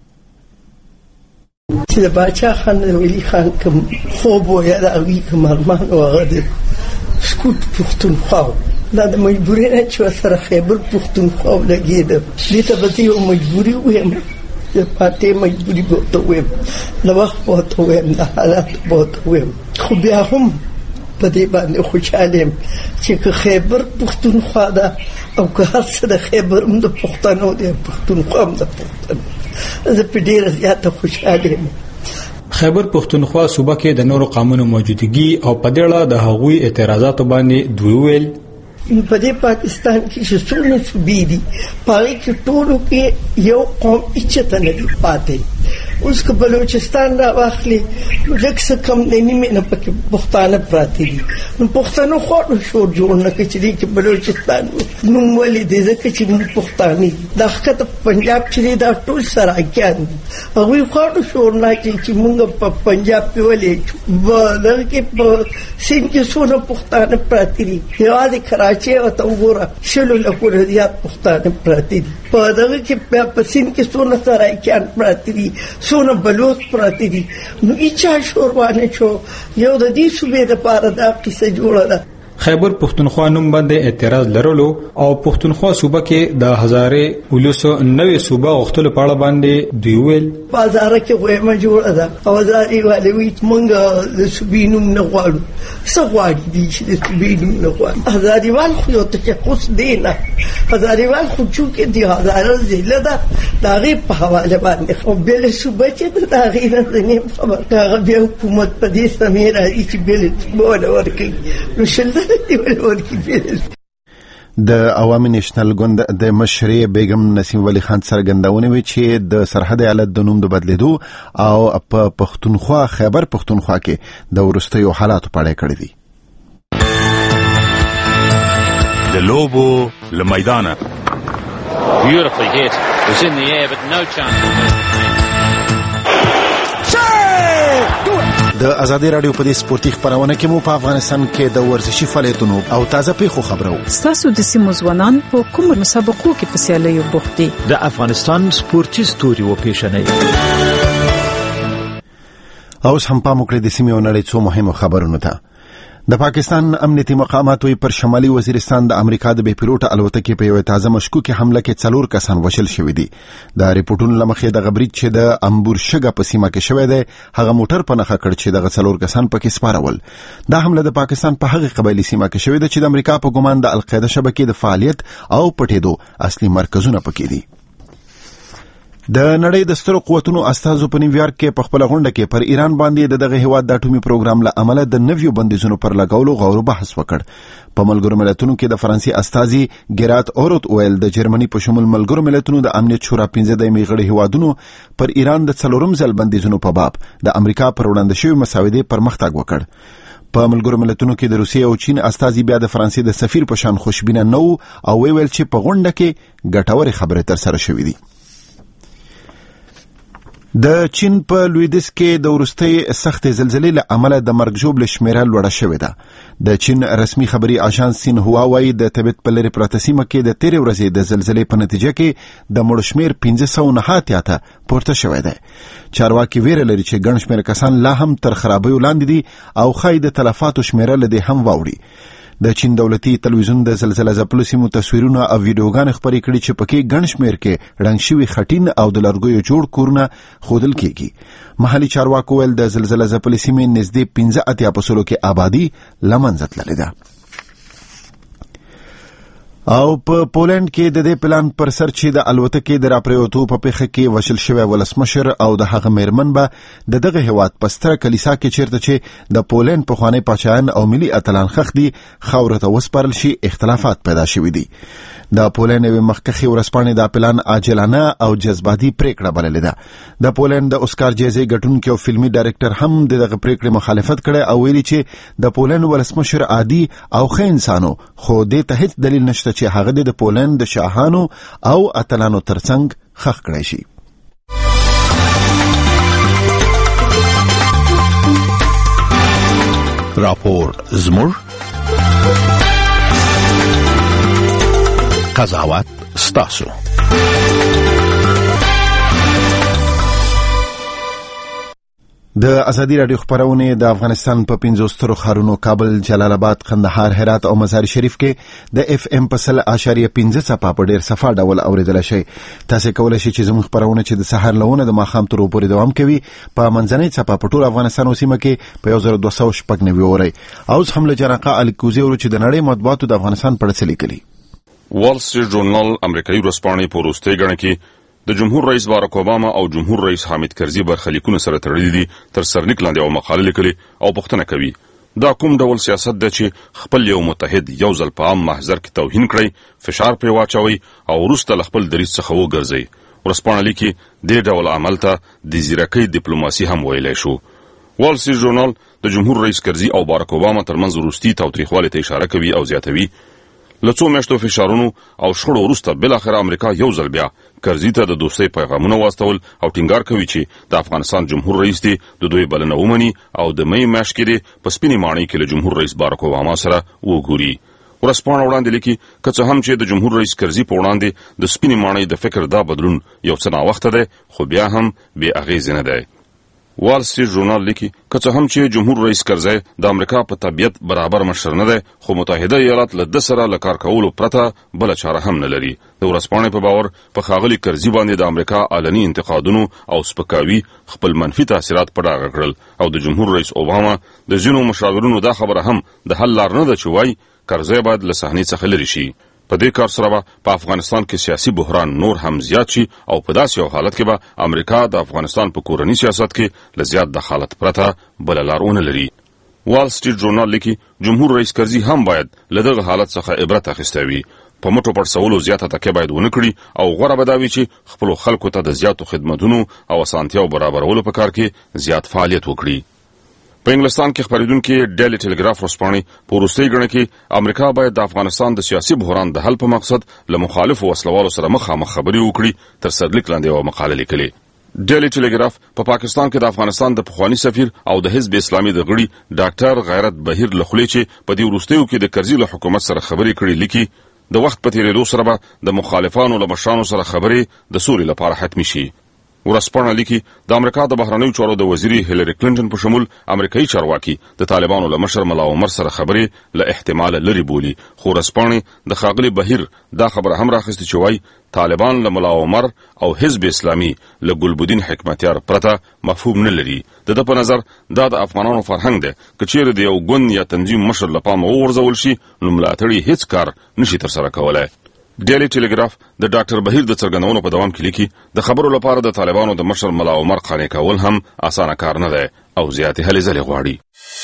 چې د باچا خان ولی خان کوم خوب و یا د هغوی کوم ارمان و هغه د سکوت پښتونخوا دا د مجبورۍ نه چې سره خیبر پښتونخوا ولګېده. دې ته به زه یو مجبوري ویم، د پاتې مجبوري به ورته ویم، د وخت به ورته ویم، د حالاتو به ورته ویم. خو بیا هم په دې باندې خوشحاله یم چې که خیبر پښتونخوا ده او که هر څه د خیبر هم د پښتنو دی، پښتونخوا هم د پښتنو، زه په ډېره زیاته خوشحاله یم. خیبر پښتونخوا صوبه کې د نورو قومونو موجودګي او په دې اړه د هغوی اعتراضاتو باندې دوی ویل په دې پاکستان کې چې څومره صوبې دي په هغې کې ټولو کې یو قوم هېچاته نه دي پاتې. اوس که بلوچستان را واخلي نو لږ څه کم د نیمې نه پکې پښتانه پراته دي، نو پښتنو خواړو شور جوړ نه کړي چې دې کې بلوچستان نوم ولې دی ځکه چې موږ پښتانه دي. دا ښکته پنجاب چې دی دا ټول سراکیان دي، هغوی خواړو شور نه کړي چې موږ په پنجاب کې ولې دغه کې په سیند کې څونه پښتانه پراته دي. یوازې کراچۍ ورته وګوره 100 لکونه زیات پښتانه پراته دي. په دغه کې په سیند کې څونه سراکیان پراته دي، څونه بلوچ پراته دي. نو هیچا شور وانه شو. یو د دې صوبې دپاره دا قصه جوړه ده. خیبر پښتونخوا نوم باندې اعتراض لرلو او پښتونخوا صوبه کې د 1990 صوبه غوښتلو په اړه باندې دوی ویل بازار کې وایمه جوړه ده او ځاري والي وي مونږ د صوبې نوم نه غواړو. څه غواړي دي چې د صوبې نوم نه غواړي؟ هزاریوال خو یو تشخص دی نه، هزاریوال خو چونکې د هزاره ضلع ده د هغې په حواله باندې خو بېله صوبه چې ده د هغې نه زه نیم خبر. که هغه بیا حکومت په دې سمې راځي چې بېله صوبه ونه ورکوي نو د عوامي نیشنل ګوند د مشرې بیگم نسیم ولی خان څرګندونه وی چې د سرحد ایالت د نوم د بدلیدو او په پښتونخوا خیبر پښتونخوا کې د وروستیو حالاتو په اړه کړې دي. د لوبو له میدانه Beautifully hit. It was in the air but no chance. د ازادي راډیو په دې سپورتي خبرونه کې مو په افغانستان کې د ورزشي فعالیتونو او تازه پیښو خبرو. تاسو د سیمو ځوانان په کوم مسابقو کې په سیالیو بوخت دي؟ د افغانستان سپورتي ستوري و پیژنئ. اوس هم پام وکړئ د سیمې او نړۍ څو مهمو خبرونو ته. د پاکستان امنیتي مقامات وی پر شمالي وزیرستان د امریکا د بې پیلوټه الوتکې په یو تازه مشکوکه حمله کې 4 کسان وژل شوي دي. د ریپورتونو لمخې د غبرید چې د امبور شګه په سیمه کې شوی دی هغه موټر په نخښه کړ چې د 4 کسان پکې سپارول. دا حمله د پاکستان په هغه قبایلی سیمه کې شوی دی چې د امریکا په ګمان د القاعده شبکې د فعالیت او پټېدو اصلي مرکزونه پکې دي. د نړۍ د سترو قوتونو استازو په نیویارک کې په خپل غونډه کې پر ایران باندې دغه هیواد د اټومي پروګرام له امله د نویو بندیزونو پر لګولو غور بحث وکړ. په ملګرو ملتونو کې د فرانسې استازي ګرات اوروت ویل د جرمني په شمول ملګرو ملتونو د امنیت شورا 15 دایمي غړي هیوادونو پر ایران د څلورم ځل بندیزونو په باب د امریکا پر وړاندې شوی مسودې پرمختګ وکړ. په ملګرو ملتونو کې د روسیې او چین استازي بیا د فرانسې د سفیر په شان خوشبینه نه او ویل چې په غونډه کې ګټورې خبرې تر سره شوې دي. د چین په لویدیځ کې د وروستۍ سختې زلزلې له امله د مرګ ژوبلې شمیره لوړه شوې ده. د چین رسمي خبري اژانس سینهوا وايي د تبت په لرې پراته سیمه کې د تیرې ورځې د زلزلې په نتیجه کې د مړو شمیر 1509 ته پورته شوی دی. چارواکي ویره لري چې ګڼ شمېر کسان لا هم تر خرابیو لاندې دي او ښایي د تلفاتو شمیره له دې هم واوړي. د چین دولتي تلویزیون د زلزلې ځپلو سیمو تصویرونه او ویډیوګانې خپرې کړي چې پکې ګڼ شمېر کې رنګ شوي خټین او د لرګیو جوړ کورونه ښودل کېږي. محلي چارواکو ویل د زلزلې ځپلې سیمې نږدې 85% کې آبادي له منځه تللې ده. او په پولند کې د دې پلان پر سر چې د الوتکې د راپریوتو په پیښه کې وشل شوی ولسمشر او د هغه میرمن به د هیواد په ستره کلیسا کې چیرته چې د پولند پخوانی پاچاهان او ملي اتلان خښ دي خاورې ته وسپارل شي اختلافات پیدا شوي دي. د پولند یوې مخکښې ورځپاڼې دا پلان عاجلانه او جذباتي پریکړه بللې ده. د پولند د اوسکار جایزې ګټونکي او فلمي ډایرکټر هم دغه پریکړې مخالفت کړی او ویلي چې د پولند ولسمشر عادي او ښه انسانو خو دې ته هیڅ دلیل نشته چې هغه د پولند د شاهانو او اتلانو ترڅنګ خښ کړی شي. راپور زموږ قضاوت ستاسو. د ازادي راډیو خبرونه د افغانستان په 15 سترو ښارونو کابل، جلال آباد، قندهار، هرات او مزار شریف کې د اف ام په 0.15 څپه په ډیر صفه ډول اوریدل شي. تاسو کولای شئ چې زموږ خبرونه چې د سحر لونه د ماخام تر پورې دوام کوي په منځنۍ څپه په ټول افغانستان او سیمه کې په 1290 اوري. اوس هم له جنقه الکوزي ورو چې د نړۍ مطبوعاتو د افغانستان په اړه لیکلي. وال سټریټ جورنال امریکایي ورځپاڼې په وروستۍ ګڼه کې د جمهور رئیس باراک اوباما او جمهور رئیس حامد کرزي برخلیکونه سره تړلي دي تر سرلیک لاندې او مقاله لیکلي او پوښتنه کوي دا کوم ډول سیاست دی چې خپل یو متحد یو ځل په عام محضر کې توهین کړي، فشار پرې واچوي او وروسته له خپل دریځ څخه وګرځي. ورځپاڼه لیکي دې ډول عمل ته د ځیرکۍ ډیپلوماسي هم ویلی شو. وال سټریټ جورنال د جمهور رئیس کرزي او باراک اوباما ترمنځ وروستي تاوتریخوالي ته اشاره کوي او زیاتوي له څو میاشتو فشارونو او شخړو وروسته بالاخره امریکا یو ځل بیا کرزي ته د دوستۍ پیغامونه واستول او ټینګار کوي چې د افغانستان جمهور رئیس دی د دوی بلنه ومني او د مې میاشت کې په سپینې ماڼۍ کې له جمهور رئیس باراک اوباما سره وګوري. ورځپاڼه وړاندې لیکي که څه هم چې د جمهور رئیس کرزي په وړاندې د سپینې ماڼۍ د فکر دا بدلون یو څه ناوخته دی خو بیا هم بې اغېزې نه دی. وال سټریټ جورنال لیکي که څه هم چې جمهور رئیس کرزي د امریکا په طبیعت برابر مشر نه دی خو متحده ایالات له د سره له کار کولو پرته بل چاره هم نه لري. د ورځپاڼې په باور په ښاغلي کرزي باندې د امریکا علني انتقادونو او سپکاوي خپل منفي تاثیرات په ډاګه کړل او د جمهور رئیس اوباما د ځینو مشاورینو دا خبره هم د حل لار نه ده چې وایي کرزي باید له صحنې څخه لرې شي. په دې کار سره به په افغانستان کې سیاسي بحران نور هم زیات شي او په داسې یو حالت کې به امریکا د افغانستان په کورني سیاست کې له زیات دخالت پرته بله لار ونه لري. وال سټریټ جورنال لیکي جمهور رئیس کرزي هم باید له دغه حالت څخه عبرت اخیستی وي. په مټو پړسولو زیاته تکیه باید ونه کړي او غوره به دا وي چې خپلو خلکو ته د زیاتو خدمتونو او اسانتیاو برابرولو په کار کې زیات فعالیت وکړي. په انګلستان کې خبرېدونکي ډیلی ټیلیګراف ورځپاڼې په وروستۍ ګڼه کې امریکا باید د افغانستان د سیاسي بحران د حل په مقصد له مخالفو وسلوالو سره مخامخ خبرې وکړي تر سرلیک لاندې یوه مقاله لیکلې. ډیلی ټیلیګراف په پاکستان کې د افغانستان د پخواني سفیر او د حزب اسلامي د غړي ډاکټر غیرت بهیر له خولې چې په دې وروستیو کې د کرزي له حکومت سره خبرې کړي لیکي د وخت په تیریدو سره به د مخالفانو له مشرانو سره خبرې د سولې لپاره حتمي شي. ورځپاڼه لیکي د امریکا د بهرنیو چارو د وزیري هیلری کلینټن په شمول امریکایي چارواکي د طالبانو له مشر ملا عمر سره خبرې له احتمال لري بولي. خو ورځپاڼې د ښاغلي بهیر دا خبره هم راخیستې چې وایي طالبان له ملا عمر او حزب اسلامي له ګلبدین حکمتیار پرته مفهوم نه لري. د ده په نظر دا د افغانانو فرهنګ دی که چیرې د یو ګوند یا تنظیم مشر له پامه وغورځول شي نو ملاتړي هیڅ کار نشي ترسره کولی. ډیلی ټلګراف د ډاکټر بهیر د څرګندونو په دوام کې لیکي د خبرو لپاره د طالبانو د مشر ملا عمر قانع کول هم اسانه کار نه دی او زیاتې هلې ځلې غواړي.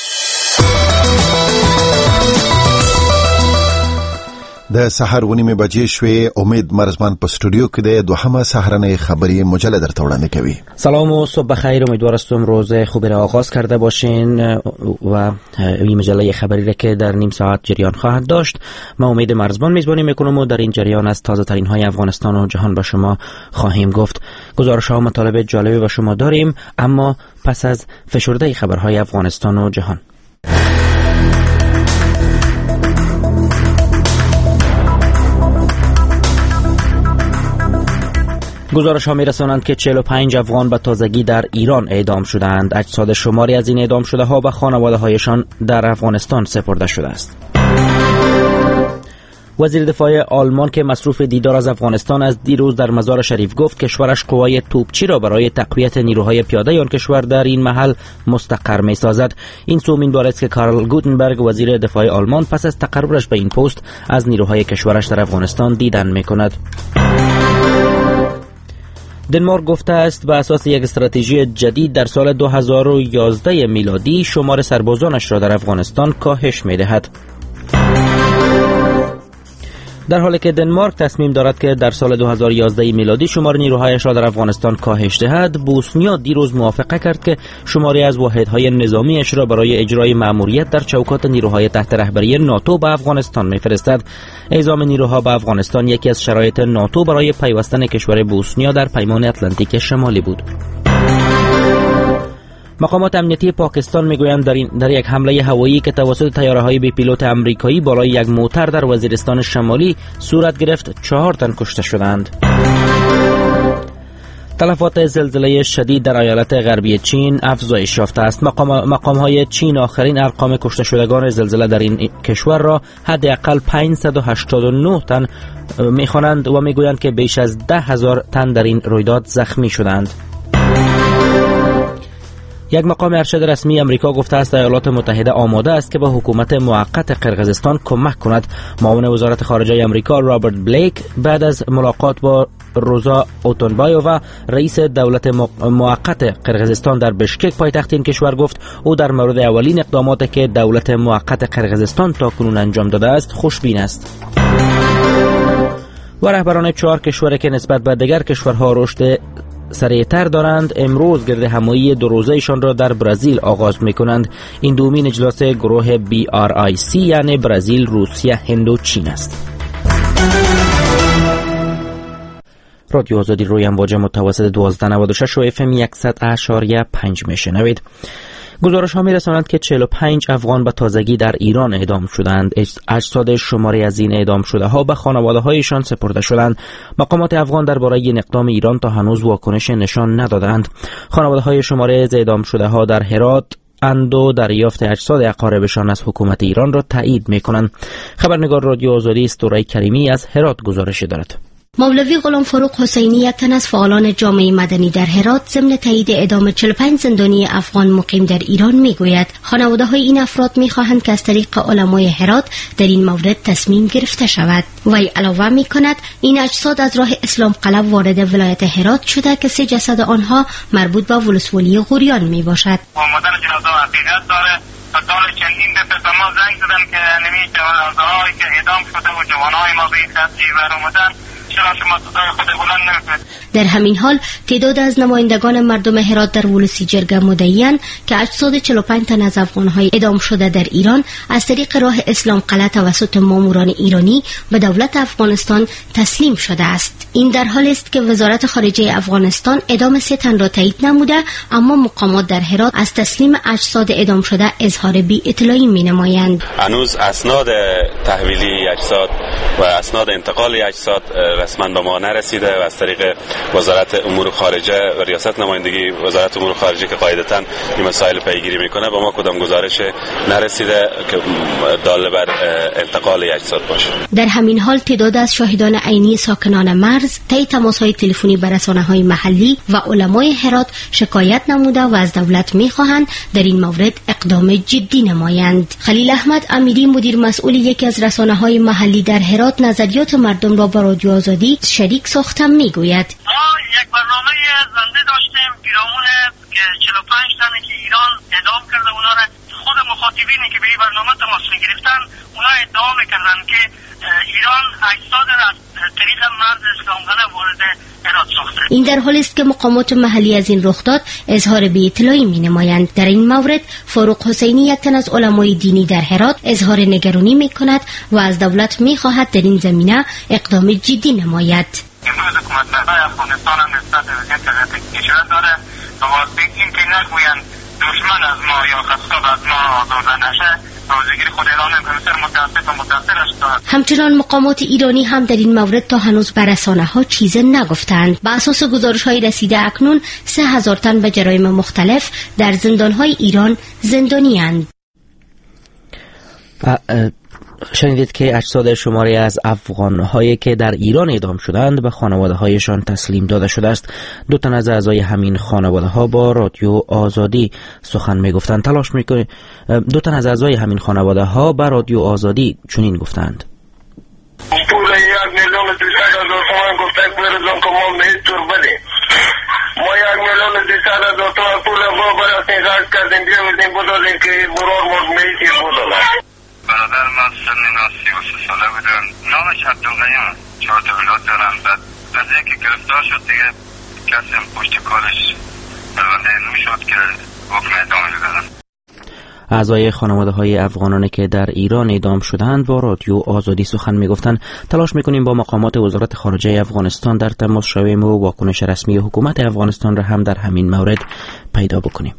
د سحر 9 بجې شوې. امید مرزمان په استودیو کې د دوهمه سحرانه خبری مجله درته وړاندې کوي. سلام و صبح بخیر. امیدوار هستم روز خوبی را آغاز کرده باشین و این مجله خبری را که در نیم ساعت جریان خواهد داشت. من امید مرزبان میزبانی میکنم و در این جریان از تازه ترین های افغانستان و جهان با شما خواهیم گفت. گزارش ها و مطالب جالبی با شما داریم، اما پس از فشرده خبرهای افغانستان و جهان. گزارش ها می رسانند که 45 افغان به تازگی در ایران اعدام شدند. اجساد شماری از این اعدام شده ها به خانواده هایشان در افغانستان سپرده شده است. وزیر دفاع آلمان که مصروف دیدار از افغانستان از دیروز در مزار شریف گفت کشورش قوای توپچی را برای تقویت نیروهای پیاده آن کشور در این محل مستقر می سازد. این سومین بار است که کارل گوتنبرگ وزیر دفاع آلمان پس از تقررش به این پست از نیروهای کشورش در افغانستان دیدن می کند. دنمارک گفته است به اساس یک استراتژی جدید در سال 2011 میلادی شمار سربازانش را در افغانستان کاهش می‌دهد. در حالی که دنمارک تصمیم دارد که در سال 2011 میلادی شمار نیروهایش را در افغانستان کاهش دهد، بوسنیا دیروز موافقه کرد که شماری از واحدهای نظامیش را برای اجرای مأموریت در چوکات نیروهای تحت رهبری ناتو به افغانستان می‌فرستد. اعزام نیروها به افغانستان یکی از شرایط ناتو برای پیوستن کشور بوسنیا در پیمان اتلانتیک شمالی بود. مقامات امنیتی پاکستان میگویند در یک حمله هوایی که توسط طیاره‌های بی پیلوت آمریکایی بالای یک موتر در وزیرستان شمالی صورت گرفت 4 تن کشته شدند. تلفات زلزله شدید در ایالت غربی چین افزایش یافته است. مقام‌های چین آخرین ارقام کشته شدگان زلزله در این کشور را حداقل 589 تن می‌خوانند و میگویند که بیش از 10,000 تن در این رویداد زخمی شدند. یک مقام ارشد رسمی امریکا گفته است ایالات متحده آماده است که به حکومت موقت قرقیزستان کمک کند. معاون وزارت خارجه امریکا رابرت بلیک بعد از ملاقات با روزا اوتونبایووا رئیس دولت موقت قرقیزستان در بشکک پایتخت این کشور گفت او در مورد اولین اقداماتی که دولت موقت قرقیزستان تاکنون انجام داده است خوشبین است. و رهبران 4 کشور که نسبت به دیگر کشورها رشد سریعتر دارند امروز گرد همایی 2 روزه‌شان را در برزیل آغاز می‌کنند. این دومین اجلاس گروه BRIC یعنی برزیل، روسیه، هند و چین است. رادیو آزادی روی امواج متوسط 1296 و FM 100.5 میشنوید. گزارش ها می رسانند که 45 افغان به تازگی در ایران اعدام شدند. اجساد شماری از این اعدام شده ها به خانواده هایشان سپرده شدند. مقامات افغان درباره این اقدام ایران تا هنوز واکنش نشان ندادند. خانواده های شماری از اعدام شده ها در هرات اندو دریافت اجساد اقاربشان از حکومت ایران را تایید می کنند. خبرنگار رادیو آزادی استورای کریمی از هرات گزارش دارد. مولوی غلام فروغ حسینی یک تن از فعالان جامعه مدنی در هرات ضمن تایید اعدام 45 زندانی افغان مقیم در ایران میگوید خانواده های این افراد میخواهند که از طریق علمای هرات در این مورد تصمیم گرفته شود. وی علاوه میکند این اجساد از راه اسلام قلب وارد ولایت هرات شده که 3 جسد آنها مربوط به ولسوالی غوریان میباشد. آمدن جنازه حقیقت داره. تا چندین دفعه به ما زنگ زدن که نمیشه جوانایی که اعدام شده و جوانای ما به خط جیور اومدن چرا شما صدای خود بلند نمیکنید. در همین حال تعداد از نمایندگان مردم هرات در ولسی جرگه مدعیان که اجساد 45 تن از افغانهای اعدام شده در ایران از طریق راه اسلام قلعه توسط ماموران ایرانی به دولت افغانستان تسلیم شده است. این در حالی است که وزارت خارجه افغانستان اعدام 3 تن را تایید نموده، اما مقامات در هرات از تسلیم اجساد اعدام شده اظهار بی اطلاعی می‌نمایند. هنوز اسناد تحویلی اجساد و اسناد انتقال اجساد رسما به ما نرسیده و از طریق وزارت امور خارجه و ریاست نمایندگی وزارت امور خارجه که قاعدتاً این مسائل پیگیری میکنه به ما کدام گزارش نرسیده که دال بر انتقال اجساد باشه. در همین حال تعداد از شاهدان عینی ساکنان مرز طی تماس‌های تلفنی با رسانه‌های محلی و علمای هرات شکایت نموده و از دولت می‌خواهند در این مورد اقدام جدی نمایند. خلیل احمد امیری مدیر مسئول یکی از رسانه‌های محلی در هرات نظریات مردم را با رادیو آزادی شریک ساختم میگوید. ما یک برنامه زنده داشتیم پیرامون که 45 تنه که ایران اعدام کرده اونا را خود مخاطبینی که به این برنامه تماس می‌گرفتن اونا ادعا می‌کردن که ایران اجساد را از طریق مرز اسلامقلعه وارد هرات ساخته. این در حالی است که مقامات محلی از این رخداد اظهار بی‌اطلاعی می‌نمایند. در این مورد فاروق حسینی یک تن از علمای دینی در هرات اظهار نگرانی می‌کند و از دولت می‌خواهد در این زمینه اقدام جدی نماید. امروز حکومت مردای افغانستان هم نسبت به وضعیت کشور داره و واسه این که نگویند دشمن از ما یا خستاب از ما آزرده نشه روزگیری خود اعلان میکنه متاسف و متاثرش دارد. همچنان مقامات ایرانی هم در این مورد تا هنوز بر رسانه‌ها چیزی نگفتند. بر اساس گزارش‌های رسیده اکنون 3000 تن به جرایم مختلف در زندان‌های ایران زندانی‌اند. شنیدید که اجساد شماری از افغان‌هایی که در ایران اعدام شدند به خانواده‌هایشان تسلیم داده شده است. 2 تن از اعضای همین خانواده‌ها با رادیو آزادی سخن می‌گفتند. 2 تن از اعضای همین خانواده‌ها به رادیو آزادی چنین گفتند. پول 1,200,000 تومان گفتن برزم که ما میتور بده. ما 1,200,000 تومان پول ما برای غرض کردیم بیاوردیم بودیم که برار مرد میتیر بودم. برادر من سن 33 ساله بودم. نامش عبدالقیوم 4 تا اولاد دارم. بعد از اینکه گرفتار شد دیگه کسی پشت کارش پرونده نمیشد که حکم اعدام بدن. اعضای خانواده‌های افغانانی که در ایران اعدام شدند با رادیو آزادی سخن می‌گفتند. تلاش می‌کنیم با مقامات وزارت خارجه افغانستان در تماس شویم و واکنش رسمی حکومت افغانستان را هم در همین مورد پیدا بکنیم.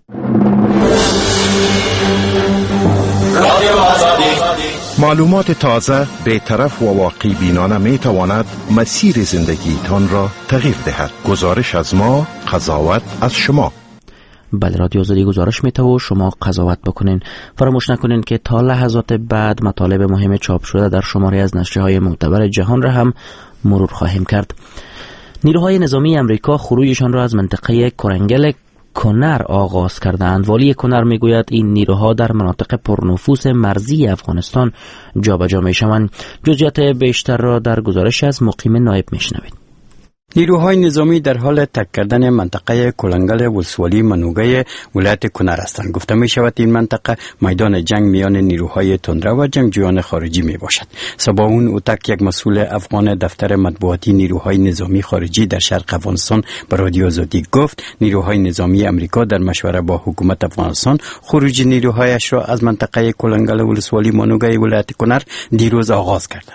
معلومات تازه، بی‌طرف و واقعی بینانه می تواند مسیر زندگیتان را تغییر دهد. گزارش از ما، قضاوت از شما. بله، رادیو آزادی گزارش میته و شما قضاوت بکنین. فراموش نکنین که تا لحظات بعد مطالب مهم چاپ شده در شماری از نشریه‌های معتبر جهان را هم مرور خواهیم کرد. نیروهای نظامی امریکا خروجشان را از منطقه کورنگل کنر آغاز کردند. والی کنر میگوید این نیروها در مناطق پرنفوذ مرزی افغانستان جابجا میشوند. جزئیات بیشتر را در گزارش از مقیم نایب میشنوید. نیروهای نظامی در حال ترک کردن منطقه کلنگل ولسوالی منوگه ولایت کنر هستند. گفته می شود این منطقه میدان جنگ میان نیروهای تندره و جنگجویان خارجی می باشد. صباحون اوتک، یک مسئول افغان دفتر مطبوعاتی نیروهای نظامی خارجی در شرق افغانستان به رادیو آزادی گفت نیروهای نظامی امریکا در مشوره با حکومت افغانستان خروج نیروهایش را از منطقه کلنگل ولسوالی منوگه ولایت کنر دیروز آغاز کردند.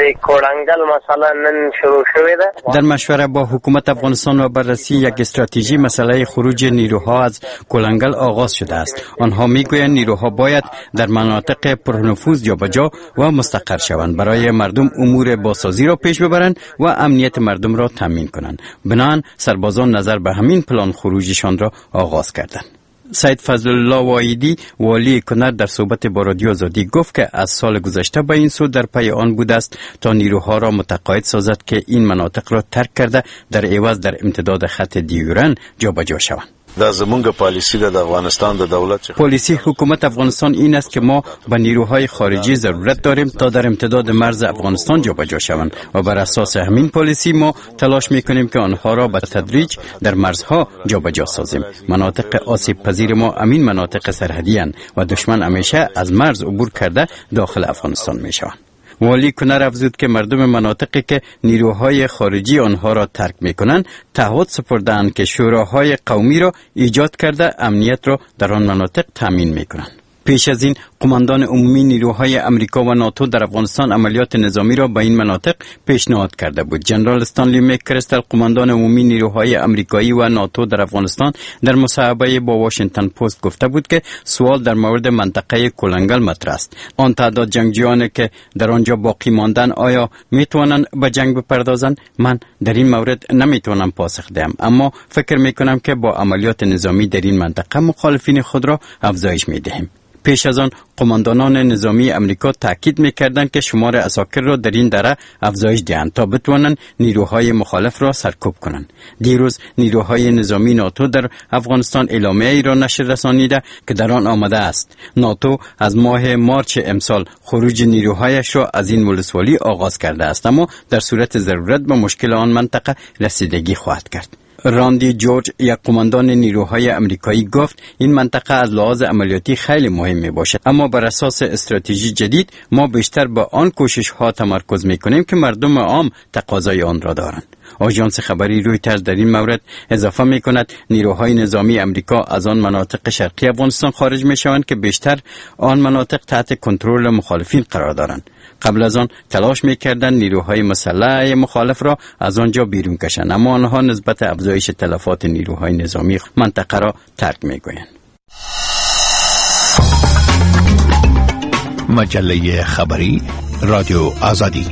کلنگل مثلا نن شروع شده. در مشوره با حکومت افغانستان و بررسی یک استراتژی مسئله خروج نیروها از کلنگل آغاز شده است. آنها میگویند نیروها باید در مناطق پرنفوذ جابجا و مستقر شوند برای مردم امور بازسازی را پیش ببرند و امنیت مردم را تامین کنند. بنابراین سربازان نظر به همین پلان خروجشان را آغاز کردند. سید فضل الله وایدی والی کنر در صحبت با رادیو آزادی گفت که از سال گذشته به این سو در پی آن بوده است تا نیروها را متقاعد سازد که این مناطق را ترک کرده در عوض در امتداد خط دیورن جابجا شوند. دا زمونږ پالیسی د افغانستان د دولت پالیسی حکومت افغانستان این است که ما به نیروهای خارجی ضرورت داریم تا در امتداد مرز افغانستان جابجا شوند و بر اساس همین پالیسی ما تلاش میکنیم که آنها را به تدریج در مرزها جابجا سازیم. مناطق آسیب پذیر ما همین مناطق سرحدی اند و دشمن همیشه از مرز عبور کرده داخل افغانستان میشوند. والی کنر افزود که مردم مناطقی که نیروهای خارجی آنها را ترک میکنند تعهد سپرده‌اند که شوراهای قومی را ایجاد کرده امنیت را در آن مناطق تامین میکنند. پیش از این قماندان عمومی نیروهای امریکا و ناتو در افغانستان عملیات نظامی را به این مناطق پیشنهاد کرده بود. جنرال استانلی مک‌کریستال قماندان عمومی نیروهای امریکایی و ناتو در افغانستان در مصاحبه با واشنگتن پست گفته بود که سوال در مورد منطقه کلنگل مطرح است. آن تعداد جنگجویانی که در آنجا باقی ماندن آیا میتوانند به جنگ بپردازند؟ من در این مورد نمیتوانم پاسخ دهم، اما فکر میکنم که با عملیات نظامی در این منطقه مخالفین خود را افزایش میدهیم. پیش از آن قماندانان نظامی امریکا تاکید میکردند که شمار عساکر را در این دره افزایش دهند تا بتوانند نیروهای مخالف را سرکوب کنند. دیروز نیروهای نظامی ناتو در افغانستان اعلامیه‌ای را نشر رسانیده که در آن آمده است ناتو از ماه مارچ امسال خروج نیروهایش را از این ولسوالی آغاز کرده است، اما در صورت ضرورت به مشکل آن منطقه رسیدگی خواهد کرد. راندی جورج، یک قماندان نیروهای امریکایی، گفت این منطقه از لحاظ عملیاتی خیلی مهم می باشد، اما بر اساس استراتژی جدید ما بیشتر به آن کوشش ها تمرکز می کنیم که مردم عام تقاضای آن را دارند. آژانس خبری رویترز در این مورد اضافه می کند نیروهای نظامی امریکا از آن مناطق شرقی افغانستان خارج می شوند که بیشتر آن مناطق تحت کنترل مخالفین قرار دارند. قبل از آن تلاش می‌کردند نیروهای مسلح مخالف را از آنجا بیرون کشند، اما آنها نسبت افزایش تلفات نیروهای نظامی منطقه را ترک می‌گویند. مجله خبری رادیو آزادی.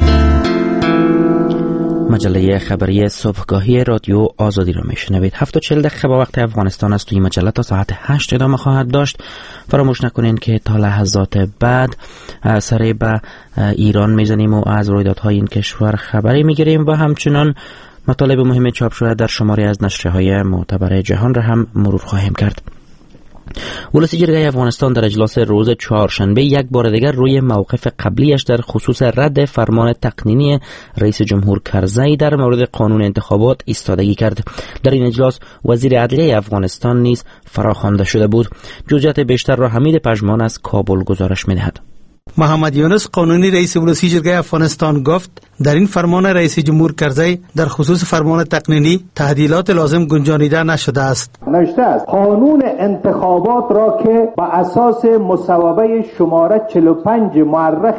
مجله خبری صبحگاهی رادیو آزادی را میشنوید. 7:40 با وقت افغانستان است. توی مجله تا ساعت 8 ادامه خواهد داشت. فراموش نکنین که تا لحظات بعد سری به ایران میزنیم و از رویدادهای این کشور خبری میگیریم و همچنان مطالب مهم چاپ شده در شماری از نشریه‌های معتبر جهان را هم مرور خواهیم کرد. ولسی جرگه افغانستان در اجلاس روز چهارشنبه یک بار دیگر روی موقف قبلیش در خصوص رد فرمان تقنینی رئیس جمهور کرزی در مورد قانون انتخابات ایستادگی کرد. در این اجلاس وزیر عدلیه افغانستان نیز فراخوانده شده بود. جزئیات بیشتر را حمید پژمان از کابل گزارش می‌دهد. محمد یونس قانونی رئیس ولسی جرگه افغانستان گفت در این فرمان رئیس جمهور کرزی در خصوص فرمان تقنینی تعدیلات لازم گنجانیده نشده است. نوشته است قانون انتخابات را که با اساس مصوبه شماره 45 مؤرخ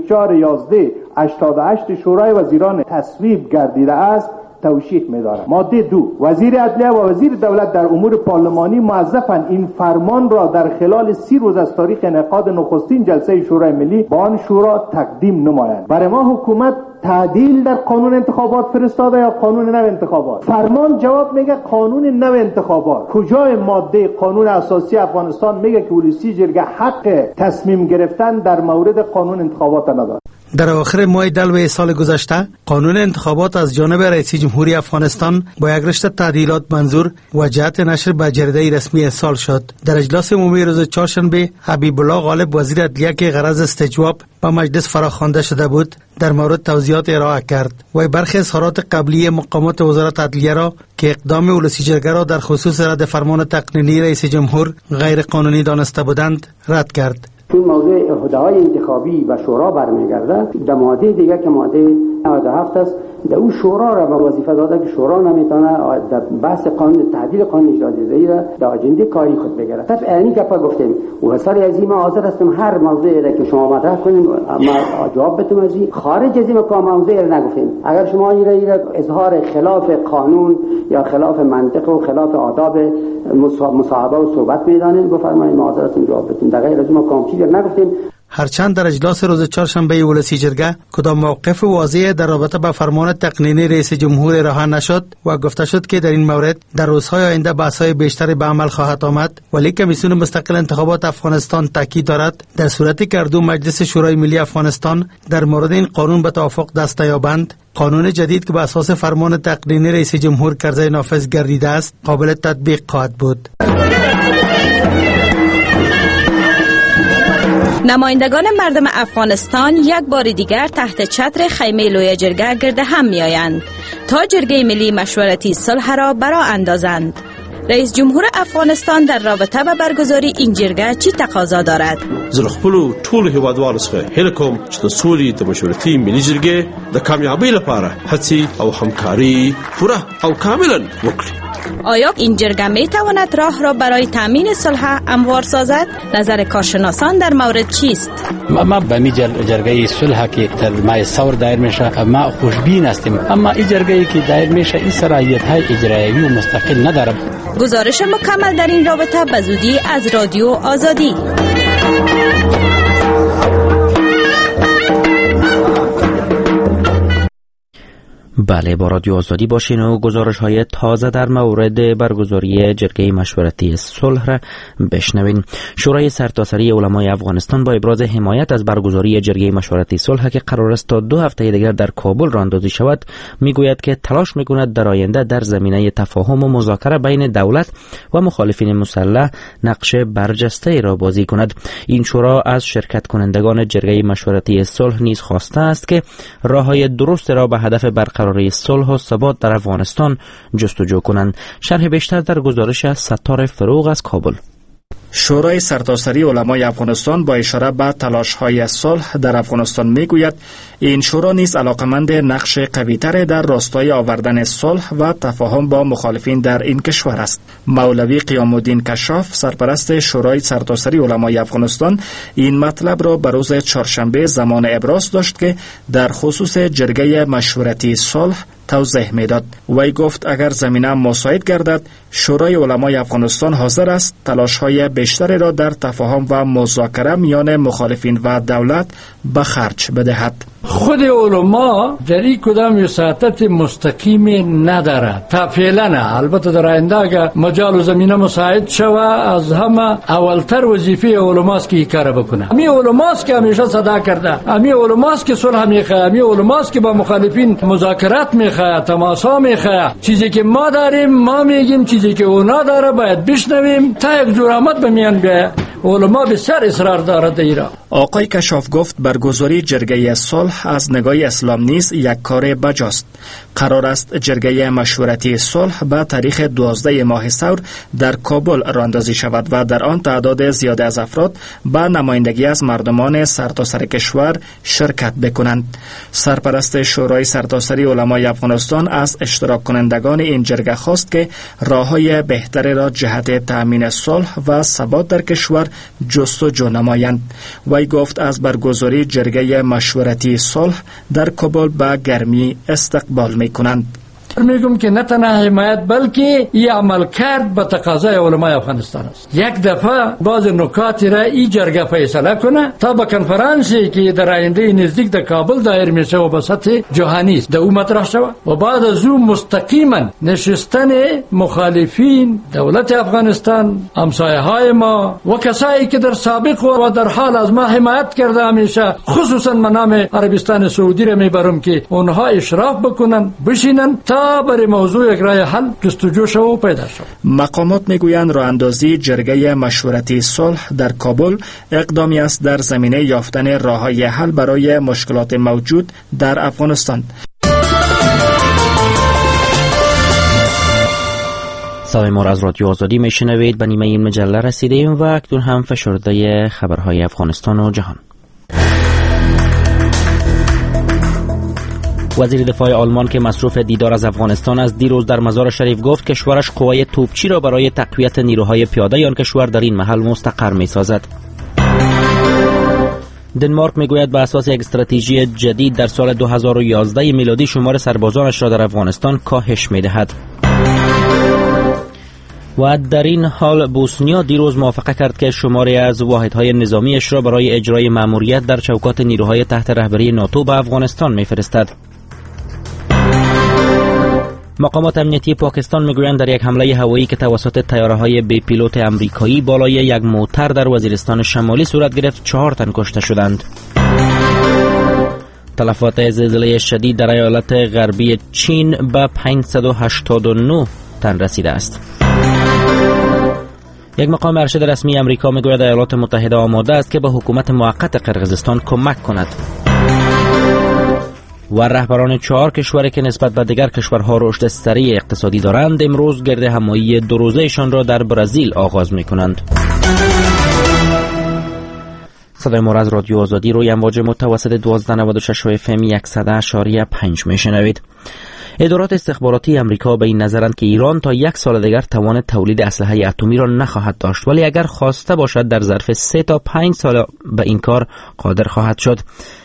24/11/88 شورای وزیران تصویب گردیده است توشیح می‌دارد. ماده 2 وزیر عدلیه و وزیر دولت در امور پارلمانی موظفند این فرمان را در خلال 30 روز از تاریخ انعقاد نخستین جلسه شورای ملی با آن شورا تقدیم نمایند. برای ما حکومت تعدیل در قانون انتخابات فرستاده یا قانون نو انتخابات؟ فرمان جواب میگه قانون نو انتخابات. کجای ماده قانون اساسی افغانستان میگه که ولسی جرگه حق تصمیم گرفتن در مورد قانون انتخابات نداره؟ در آخر ماه دلو سال گذشته قانون انتخابات از جانب رئیس جمهوری افغانستان با یک رشته تعدیلات منظور و جهت نشر به جریده رسمی ارسال شد. در اجلاس عمومی روز چهارشنبه حبیب الله غالب وزیر عدلیه که غرض استجواب به مجلس فراخوانده شده بود در مورد توضیحات ارائه کرد و برخی اظهارات قبلی مقامات وزارت عدلیه را که اقدام ولسی جرگه را در خصوص رد فرمان تقنینی رئیس جمهور غیر قانونی دانسته بودند رد کرد. چون موضوع عهده‌های انتخابی و شورا برمیگرده، در ماده دیگه که ماده 97 است، در اون شورا را به وظیفه داده که شورا نمیتونه در بحث قانون تعدیل قانون اجرایی را در اجنده کاری خود بگیره. طب اینی که گفتیم و سال عظیم حاضر هستم هر موضوعی را که شما مطرح کنین ما جواب بدیم. از خارج از این موضوع را نگفتیم. اگر شما این اظهار خلاف قانون یا خلاف منطق و خلاف آداب مصاحبه و صحبت میدانید بفرمایید، ما حاضر هستیم جواب بدیم. در غیر از ما کام چیزی نگفتیم. هرچند در اجلاس روز چهارشنبه ولسی جرگه کدام موقف واضح در رابطه با فرمان تقنینی رئیس جمهور ارائه نشد و گفته شد که در این مورد در روزهای آینده بحث‌های بیشتری به عمل خواهد آمد، ولی کمیسیون مستقل انتخابات افغانستان تاکید دارد در صورتی که دو مجلس شورای ملی افغانستان در مورد این قانون به توافق دست نیابند، قانون جدید که به اساس فرمان تقنینی رئیس جمهور کرزی نافذ گردیده است قابل تطبیق خواهد بود. نمایندگان مردم افغانستان یک بار دیگر تحت چتر خیمه لوی جرگه گرد هم می آیند تا جرگه ملی مشورتی صلح را برا اندازند. رئیس جمهور افغانستان در رابطه با برگزاری این جرگه چی تقاضا دارد؟ زه خپل ټول هیوادوالو څخه هیله کوم چې د سولې د مشورتي ملي جرګې د کامیابۍ لپاره هڅې او همکاري پوره او کاملا وکړي. آیا این جرگه می تواند راه را برای تامین صلح هموار سازد؟ نظر کارشناسان در مورد چیست؟ ما به می جرگه صلح که در ماه ثور دایر میشه ما خوشبین هستیم، اما این جرگه که دایر میشه این صلاحیت های اجرایی و مستقل نداره. گزارش مکمل در این رابطه به زودی از رادیو آزادی. بله، با رادیو آزادی باشین و گزارش های تازه در مورد برگزاری جرگه مشورتی صلح را بشنوین. شورای سرتاسری علمای افغانستان با ابراز حمایت از برگزاری جرگه مشورتی صلح که قرار است تا 2 هفته دیگر در کابل راه اندازی شود، میگوید که تلاش میکند در آینده در زمینه تفاهم و مذاکره بین دولت و مخالفین مسلح نقش برجسته را بازی کند. این شورا از شرکت کنندگان جرگه مشورتی صلح نیز خواسته است که راههای درست را به هدف برقراری صلح و ثبات در افغانستان جستجو کنند. شرح بیشتر در گزارش از ستار فروغ از کابل. شورای سرتاسری علمای افغانستان با اشاره به تلاش‌های صلح در افغانستان میگوید این شورا نیز علاقمند نقش قوی‌تر در راستای آوردن صلح و تفاهم با مخالفین در این کشور است. مولوی قیام الدین کشاف، سرپرست شورای سرتاسری علمای افغانستان، این مطلب را به روز چهارشنبه زمان ابراز داشت که در خصوص جرگه مشورتی صلح توضیح میداد. وی گفت اگر زمینه مساعد گردد، شورای علمای افغانستان حاضر است تلاش‌های بیشتری را در تفاهم و مذاکره میان مخالفین و دولت به خرج بدهد. خود علما در این کدام وساطت مستقیمی نداره تا فعلا. البته در آینده اگر مجال و زمینه مساعد شوه، از همه اولتر وظیفه علماست که این کار بکنه. امی علماست که همیشه صدا کرده، امی علماست که صلح میخواه، امی علماست که با مخالفین مذاکرات میخواه، تماسا میخواه. چیزی که ما داریم ما میگیم، چیزی که اونا داره باید بشنویم تا یک جور آمد به میان بیاید. علما بسیار اصرار دارد در ایران. آقای کشاف گفت برگزاری جرگه صلح از نگاه اسلام نیز یک کار بجاست. قرار است جرگه مشورتی صلح به تاریخ 12 ماه ثور در کابل راه اندازی شود و در آن تعداد زیاد از افراد به نمایندگی از مردمان سرتاسر کشور شرکت بکنند. سرپرست شورای سرتاسری علمای افغانستان از اشتراک کنندگان این جرگه خواست که راههای بهتری را جهت تأمین صلح و ثبات در کشور جستجو نمایند. وی گفت از برگزاری جرگه مشورتی صلح در کابل به گرمی استقبال میکنند. میگم که نه تنها حمایت بلکه این عمل کرد به تقاضای علمای افغانستان است. یک دفعه باز نکاتی را این جرگه فیصله کنه تا به کنفرانسی که در آینده نزدیک در کابل دایر میشه و به سطح جهانی است در او مطرح شود و بعد از او مستقیما نشستن مخالفین دولت افغانستان، همسایه های ما و کسایی که در سابق و در حال از ما حمایت کرده همیشه، خصوصا من نام عربستان سعودی را میبرم که اونها اشراف بکنن، بشینن تا برای موضوع یک راه حل جستجو شود و پیدا شود. مقامات میگویند راه اندازی جرگه مشورتی صلح در کابل اقدامی است در زمینه یافتن راههای حل برای مشکلات موجود در افغانستان. صدای ما از رادیو آزادی میشنوید. به نیمه این مجله رسیدیم و اکنون هم فشرده خبرهای افغانستان و جهان. وزیر دفاع آلمان که مصروف دیدار از افغانستان از دیروز در مزار شریف گفت کشورش قوای توپچی را برای تقویت نیروهای پیاده آن کشور در این محل مستقر می‌سازد. دنمارک میگوید بر اساس یک استراتژی جدید در سال 2011 میلادی شمار سربازانش را در افغانستان کاهش می‌دهد. و در این حال بوسنیا دیروز موافقه کرد که شماری از واحدهای نظامیش را برای اجرای مأموریت در چوکات نیروهای تحت رهبری ناتو به افغانستان می‌فرستد. مقامات امنیتی پاکستان میگویند در یک حمله هوایی که توسط طیاره‌های بی پیلوت آمریکایی بالای یک موتر در وزیرستان شمالی صورت گرفت 4 تن کشته شدند. تلفات زلزله شدید در ایالت غربی چین به 589 تن رسیده است. یک مقام ارشد رسمی امریکا میگوید ایالات متحده آماده است که به حکومت موقت قرقیزستان کمک کند. و رهبران 4 کشوری که نسبت به دیگر کشورها رشد سریع اقتصادی دارند امروز گرد همایی 2 روزه‌شان را در برزیل آغاز می‌کنند. صدای ما از رادیو آزادی روی امواج متوسط 1296 FM 100.5 میشنوید. ادارات استخباراتی امریکا به این نظرند که ایران تا 1 سال دیگر توان تولید اسلحه اتمی را نخواهد داشت، ولی اگر خواسته باشد در ظرف 3 تا 5 سال به این کار قادر خواهد شد.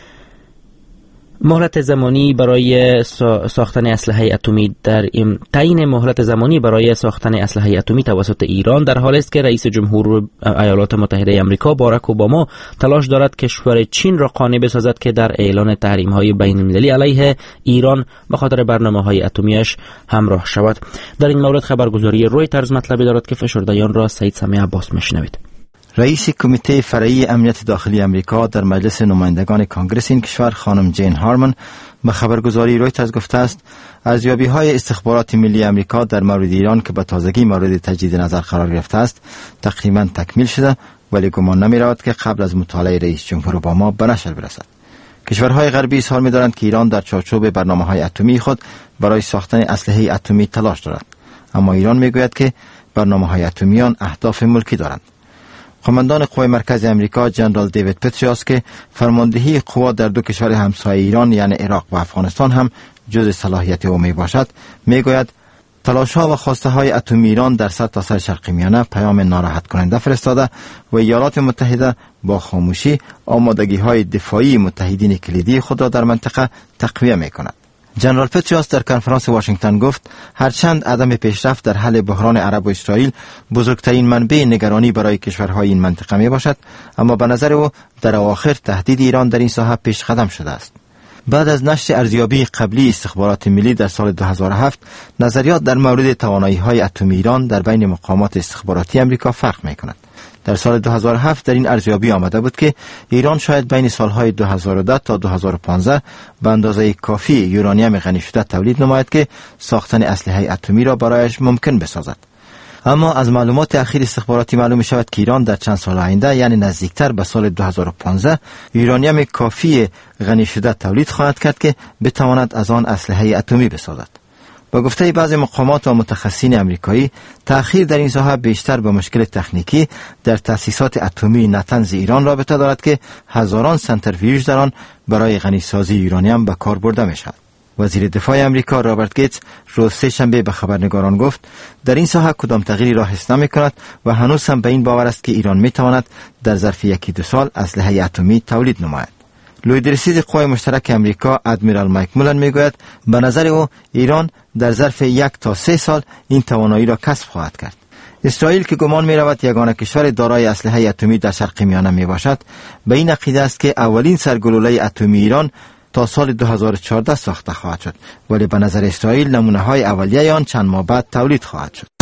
مهلت زمانی برای ساختن اسلحه اتمی تعیین مهلت زمانی برای ساختن اسلحه اتمی توسط ایران در حالی است که رئیس جمهور ایالات متحده آمریکا باراک اوباما تلاش دارد کشور چین را قانع بسازد که در اعلان تحریم‌های بین‌المللی علیه ایران به خاطر برنامه‌های اتمیش همراه شود. در این مورد خبرگزاری رویترز مطلبی دارد که فشردگان را سید سمیع عباس میشنوید. رئیس کمیته فرعی امنیت داخلی امریکا در مجلس نمایندگان کانگرس این کشور خانم جین هارمن به خبرگزاری رویترز گفته است ارزیابی‌های استخبارات ملی امریکا در مورد ایران که به تازگی مورد تجدید نظر قرار گرفته است تقریباً تکمیل شده، ولی گمان نمی‌رود که قبل از مطالعه رئیس جمهور اوباما به نشر برسد. کشورهای غربی اظهار می‌دارند که ایران در چارچوب برنامه‌های اتمی خود برای ساختن اسلحه اتمی تلاش دارد، اما ایران می‌گوید که برنامه‌های اتمی آن اهداف ملکی دارند. قماندان قوای مرکزی امریکا جنرال دیوید پتریاس که فرماندهی قوا در 2 کشور همسایه ایران یعنی عراق و افغانستان هم جزء صلاحیت او می باشد، میگوید تلاش‌ها و خواسته‌های اتمی ایران در سرتاسر شرق میانه پیام ناراحت کننده فرستاده و ایالات متحده با خاموشی آمادگی‌های دفاعی متحدین کلیدی خود را در منطقه تقویه می‌کند. جنرال پتریاس در کنفرانس واشنگتن گفت هرچند عدم پیشرفت در حل بحران عرب و اسرائیل بزرگترین منبع نگرانی برای کشورهای این منطقه می باشد، اما به نظر او در اواخر تهدید ایران در این ساحه پیش قدم شده است. بعد از نشر ارزیابی قبلی استخبارات ملی در سال 2007 نظریات در مورد توانایی‌های اتمی ایران در بین مقامات استخباراتی امریکا فرق می‌کند. در سال 2007 در این ارزیابی آمده بود که ایران شاید بین سالهای 2010 تا 2015 به اندازه کافی یورانیم غنی شده تولید نماید که ساختن اسلحه اتمی را برایش ممکن بسازد. اما از معلومات اخیر استخباراتی معلوم شود که ایران در چند سال آینده یعنی نزدیکتر به سال 2015 یورانیم کافی غنی شده تولید خواهد کرد که بتواند از آن اسلحه اتمی بسازد. با گفته بعضی مقامات و متخصصین امریکایی، تأخیر در این ساحه بیشتر به مشکل تکنیکی در تأسیسات اتمی نتنز ایران رابطه دارد که هزاران سنتریفیوژ در آن برای غنیسازی یورانیم به کار برده می شود. وزیر دفاع امریکا رابرت گیتس روز سه‌شنبه به خبرنگاران گفت در این ساحه کدام تغییری را حس نمی کند و هنوز هم به این باور است که ایران می تواند در ظرف 1-2 سال اسلحه اتمی تولید نماید. لوید رسید قوای مشترک امریکا ادمیرال مایک مولن میگوید به نظر او ایران در ظرف 1 تا 3 سال این توانایی را کسب خواهد کرد. اسرائیل که گمان می رود یگانه کشور دارای اسلحه اتمی در شرق میانه می باشد، به این عقیده است که اولین سرگلوله اتمی ایران تا سال 2014 ساخته خواهد شد، ولی به نظر اسرائیل نمونه های اولیه آن چند ماه بعد تولید خواهد شد.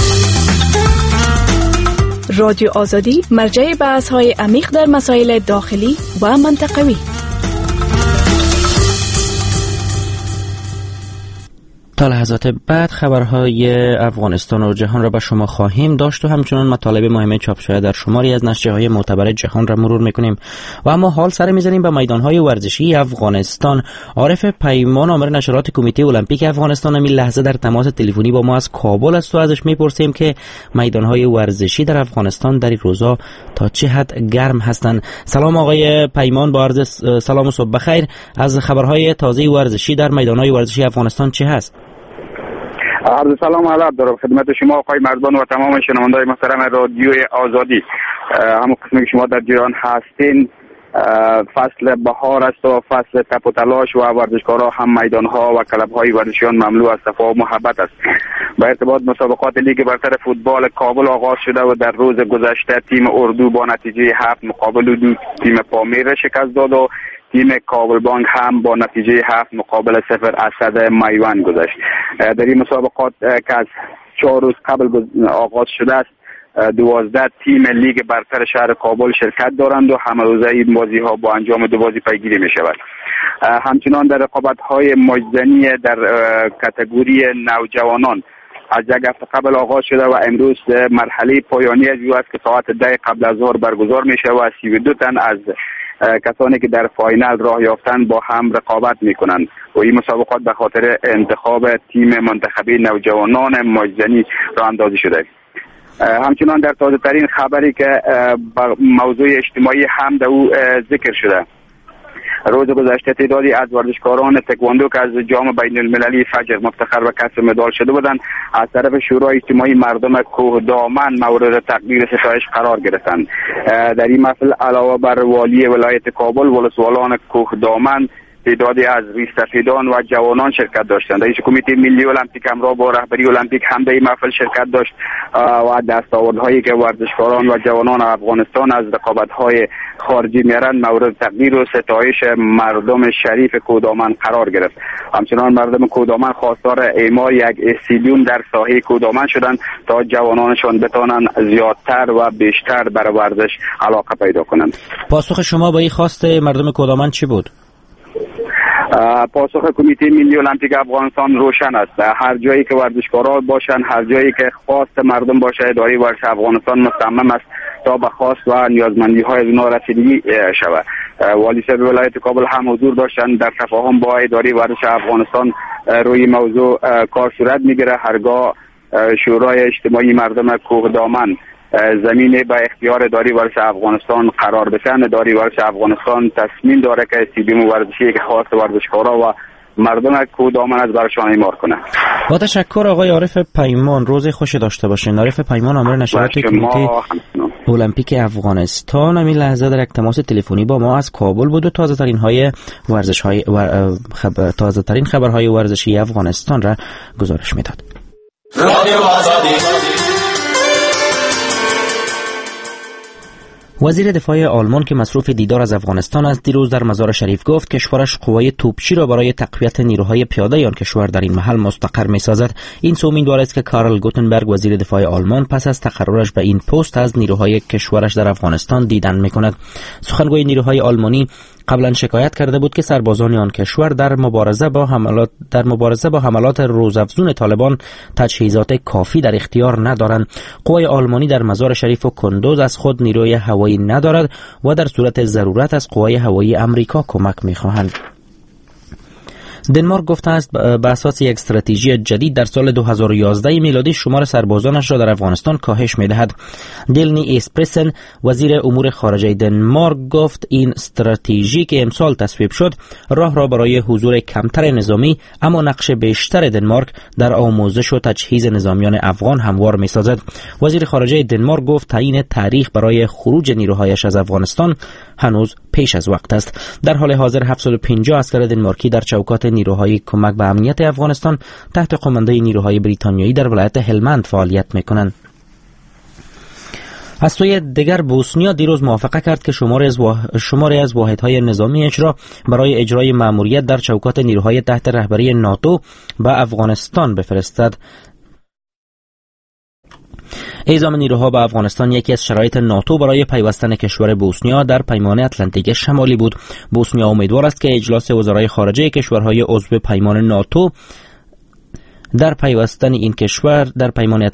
رادیو آزادی مرجع بحث های عمیق در مسائل داخلی و منطقوی. تا لحظات بعد خبرهای افغانستان و جهان را به شما خواهیم داشت و همچنان مطالب مهم چاپ شده در شماری از نشریه‌های معتبر جهان را مرور می‌کنیم و اما حال سر می‌زنیم به میدان‌های ورزشی افغانستان. عارف پیمان آمر نشرات کمیته المپیک افغانستان همین لحظه در تماس تلفنی با ما از کابل است و ازش می‌پرسیم که میدان‌های ورزشی در افغانستان در این روزا تا چه حد گرم هستند. سلام آقای پیمان، با عرض سلام و صبح بخیر. از خبرهای تازه ورزشی در میدان‌های ورزشی افغانستان چه هست؟ عرض سلام علیکم دارم خدمت شما آقای مرزبان و تمام شنوندگان محترم رادیوی آزادی. همون قسمی که شما در جریان هستین فصل بهار است و فصل تپ و تلاش و ورزشکارها هم میدانها و کلب‌های ورزشیان مملو از صفا و محبت است. با ارتباط مسابقات لیگ برتر فوتبال کابل آغاز شده و در روز گذشته تیم اردو با نتیجه 7 مقابل 2 تیم پامیر شکست داد و تیم کابل بانک هم با نتیجه 7 مقابل 0 از صدر میوان گذشت. در این مسابقات که از 4 روز قبل آغاز شده است 12 تیم لیگ برتر شهر کابل شرکت دارند و همه روزه این بازی ها با انجام 2 بازی پیگیری می شود. همچنان در رقابت های مجزنی در کاتگوری نوجوانان از یک هفته قبل آغاز شده و امروز مرحله پایانی است که ساعت 10 قبل از ظهر برگزار می شود و 32 تن از کسانی که در فاینال راه یافتند با هم رقابت میکنند و این مسابقات به خاطر انتخاب تیم منتخبی نوجوانان مجزنی راه اندازی شده. همچنان در تازه ترین خبری که موضوع اجتماعی هم در او ذکر شده، روز گذشته تعدادی از ورزشکاران تکواندو که از جام بین المللی فجر مفتخر و کسب مدال شده بودند از طرف شورای اجتماعی مردم کوهدامن مورد تقدیر ستایش قرار گرفتند. در این محفل علاوه بر والی ولایت کابل، ولسوالان کوهدامن، تعدادی از ریش‌سفیدان و جوانان شرکت داشتند. رئیس کمیته ملی المپیک همراه با رهبری المپیک هم در این محفل شرکت داشت و دستاوردهایی که ورزشکاران و جوانان افغانستان از رقابت‌های خارجی میارند مورد تقدیر و ستایش مردم شریف کوهدامن قرار گرفت. همچنان مردم کوهدامن خواستار اعمال یک استادیوم در ساحه کوهدامن شدند تا جوانانشان بتوانند زیادتر و بیشتر بر ورزش علاقه پیدا کنند. پاسخ شما با این خواست مردم کوهدامن چی بود؟ پاسخ کمیته ملی المپیک افغانستان روشن است. هر جایی که ورزشکاران باشند، هر جایی که خواست مردم باشه، اداره ورزش افغانستان مصمم است تا به خواست و نیازمندی های اونا رسیدگی شود. والی صاحب ولایت کابل هم حضور داشتند. در تفاهم با اداره ورزش افغانستان روی موضوع کار صورت میگیره. هرگاه شورای اجتماعی مردم کوهدامن زمینه به اختیار اداره ورزش افغانستان قرار بشن، اداره ورزش افغانستان تصمیم داره که استادیوم ورزشی که خواست ورزشکارا و مردم کوهدامن از برشان اعمار کنه. با تشکر آقای عارف پیمان، روز خوش داشته باشین. عارف پیمان، آمر نشریات کمیته المپیک افغانستان، همین لحظه در یک تماس تلفنی با ما از کابل بود و تازه ترین خبرهای ورزشی افغانستان را گزارش میداد. وزیر دفاع آلمان که مصروف دیدار از افغانستان است، دیروز در مزار شریف گفت کشورش قوای توپچی را برای تقویت نیروهای پیاده آن کشور در این محل مستقر می‌سازد. این سومین بار است که کارل گوتنبرگ وزیر دفاع آلمان پس از تقررش به این پست از نیروهای کشورش در افغانستان دیدن می‌کند. سخنگوی نیروهای آلمانی قبلا شکایت کرده بود که سربازان آن کشور در مبارزه با حملات روزافزون طالبان تجهیزات کافی در اختیار ندارند. قوای آلمانی در مزار شریف و کندوز از خود نیروی هوایی ندارد و در صورت ضرورت از قوای هوایی امریکا کمک می‌خواهند. دنمارک گفته است به اساس یک استراتژی جدید در سال 2011 میلادی شمار سربازانش را در افغانستان کاهش می‌دهد. دیلنی اسپرسن وزیر امور خارجه دنمارک گفت این استراتژی که امسال تصویب شد راه را برای حضور کمتر نظامی اما نقش بیشتر دنمارک در آموزش و تجهیز نظامیان افغان هموار می‌سازد. وزیر خارجه دنمارک گفت تعیین تاریخ برای خروج نیروهایش از افغانستان هنوز پیش از وقت است. در حال حاضر 750 عسکر دنمارکی در چوکات نیروهای کمک به امنیت افغانستان تحت قماندهی نیروهای بریتانیایی در ولایت هلمند فعالیت می‌کنند. از سوی دیگر بوسنیا دیروز موافقه کرد که شماری از واحدهای نظامی اجرا برای اجرای مأموریت در چوکات نیروهای تحت رهبری ناتو به افغانستان بفرستد. اعزام نیروها به افغانستان یکی از شرایط ناتو برای پیوستن کشور بوسنیا در پیمان اتلانتیک شمالی بود. بوسنیا امیدوار است که اجلاس وزرای خارجه کشورهای عضو پیمان ناتو در پیوستن این کشور در پیمان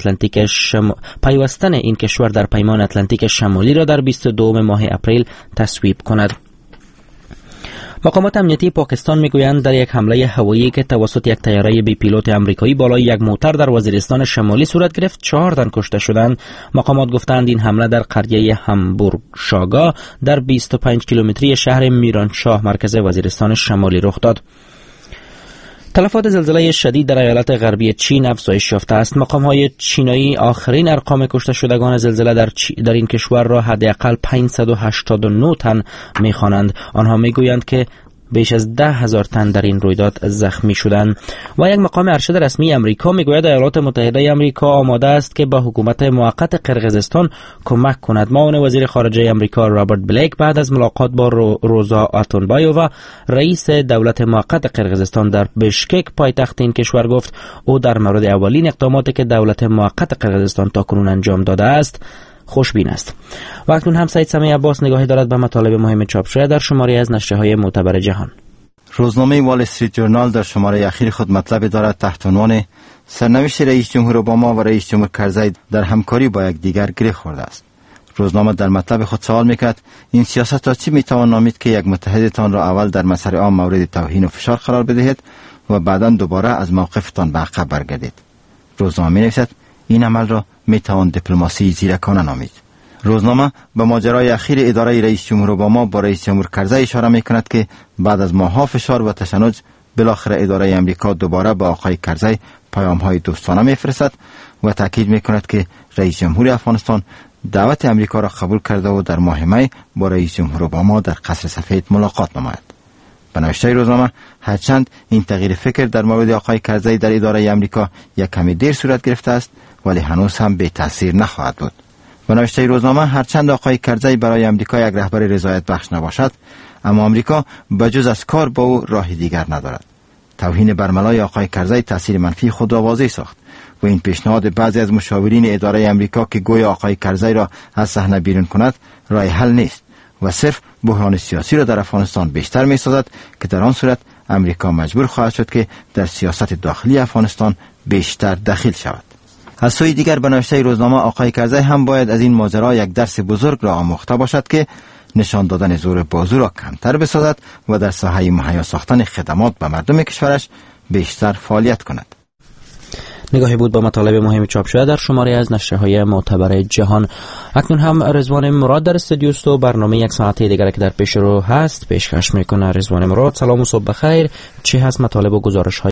اتلانتیک شمالی را در 22 ماه اپریل تصویب کند. مقامات امنیتی پاکستان میگویند در یک حمله هوایی که توسط یک طیاره بی پیلوت آمریکایی بالای یک موتر در وزیرستان شمالی صورت گرفت 4 تن کشته شدند. مقامات گفتند این حمله در قریه همبورگ شاگا در 25 کیلومتری شهر میرانشاه مرکز وزیرستان شمالی رخ داد. تلفات زلزله شدید در ایالات غربی چین افزایش یافته است. مقام‌های چینایی آخرین ارقام کشته شدگان زلزله در این کشور را حداقل 589 تن می‌خوانند. آنها می‌گویند که بیش از 10,000 تن در این رویداد زخمی شدند. و یک مقام ارشد رسمی امریکا میگوید ایالات متحده امریکا آماده است که به حکومت موقت قرقیزستان کمک کند. معاون وزیر خارجه امریکا رابرت بلیک بعد از ملاقات با روزا آتونبایووا رئیس دولت موقت قرقیزستان در بشکک پایتخت این کشور گفت او در مورد اولین اقداماتی که دولت موقت قرقیزستان تاکنون انجام داده است خوشبین است. و اکنون هم سید سمیع عباس نگاهی دارد به مطالب مهم چاپ شده در شماری از نشریه‌های معتبر جهان. روزنامه وال استریت جورنال در شماره اخیر خود مطلب دارد تحت عنوان سرنوشت رئیس جمهور اوباما و رئیس جمهور کرزی در همکاری با یکدیگر گره خورده است. روزنامه در مطلب خود سوال میکرد این سیاست را چی میتوان نامید که یک متحدتان را اول در مسیر عام مورد توهین و فشار قرار بدهید و بعدا دوباره از موقفتان به عقب برگردید. روزنامه می‌نویسد این عمل را میتوان دیپلماسی زیرکانه نامید. روزنامه به ماجرای اخیر اداره رئیس جمهور اوباما با رئیس جمهور کرزی اشاره می‌کند که بعد از ماه‌ها فشار و تشنج بالاخره اداره امریکا دوباره به آقای کرزی پیام‌های دوستانه می‌فرستد و تاکید می‌کند که رئیس جمهور افغانستان دعوت امریکا را قبول کرده و در ماه می با رئیس جمهور اوباما در قصر سفید ملاقات نماید. به نوشته روزنامه هرچند این تغییر فکر در مورد آقای کرزی در اداره امریکا یک کمی دیر صورت گرفته است ولی هنوز هم بی تاثیر نخواهد بود. به نوشته روزنامه هرچند آقای کرزی برای امریکا یک رهبر رضایت بخش نباشد اما امریکا بجز از کار با او راه دیگر ندارد. توهین برملای آقای کرزی تاثیر منفی خود را واضح ساخت و این پیشنهاد بعضی از مشاورین اداره امریکا که گویا آقای کرزی را از صحنه بیرون کند راه حل نیست و صرف بحران سیاسی را در افغانستان بیشتر می‌سازد که در آن صورت امریکا مجبور خواهد شد که در سیاست داخلی افغانستان بیشتر دخیل شود. از سوی دیگر به نوشته روزنامه آقای کرزی هم باید از این ماجرا یک درس بزرگ را آموخته باشد که نشان دادن زور بازو را کمتر بسازد و در ساحه مهیا ساختن خدمات به مردم کشورش بیشتر فعالیت کند. نگاهی بود با مطالب مهم چاپ شده در شماره از نشریه‌های معتبر جهان. اکنون هم رضوان مراد در استودیو است و برنامه یک ساعته دیگر که در پیش رو هست پیشکش میکنه. رضوان مراد، سلام و صبح بخیر. چه هست مطالب و گزارش های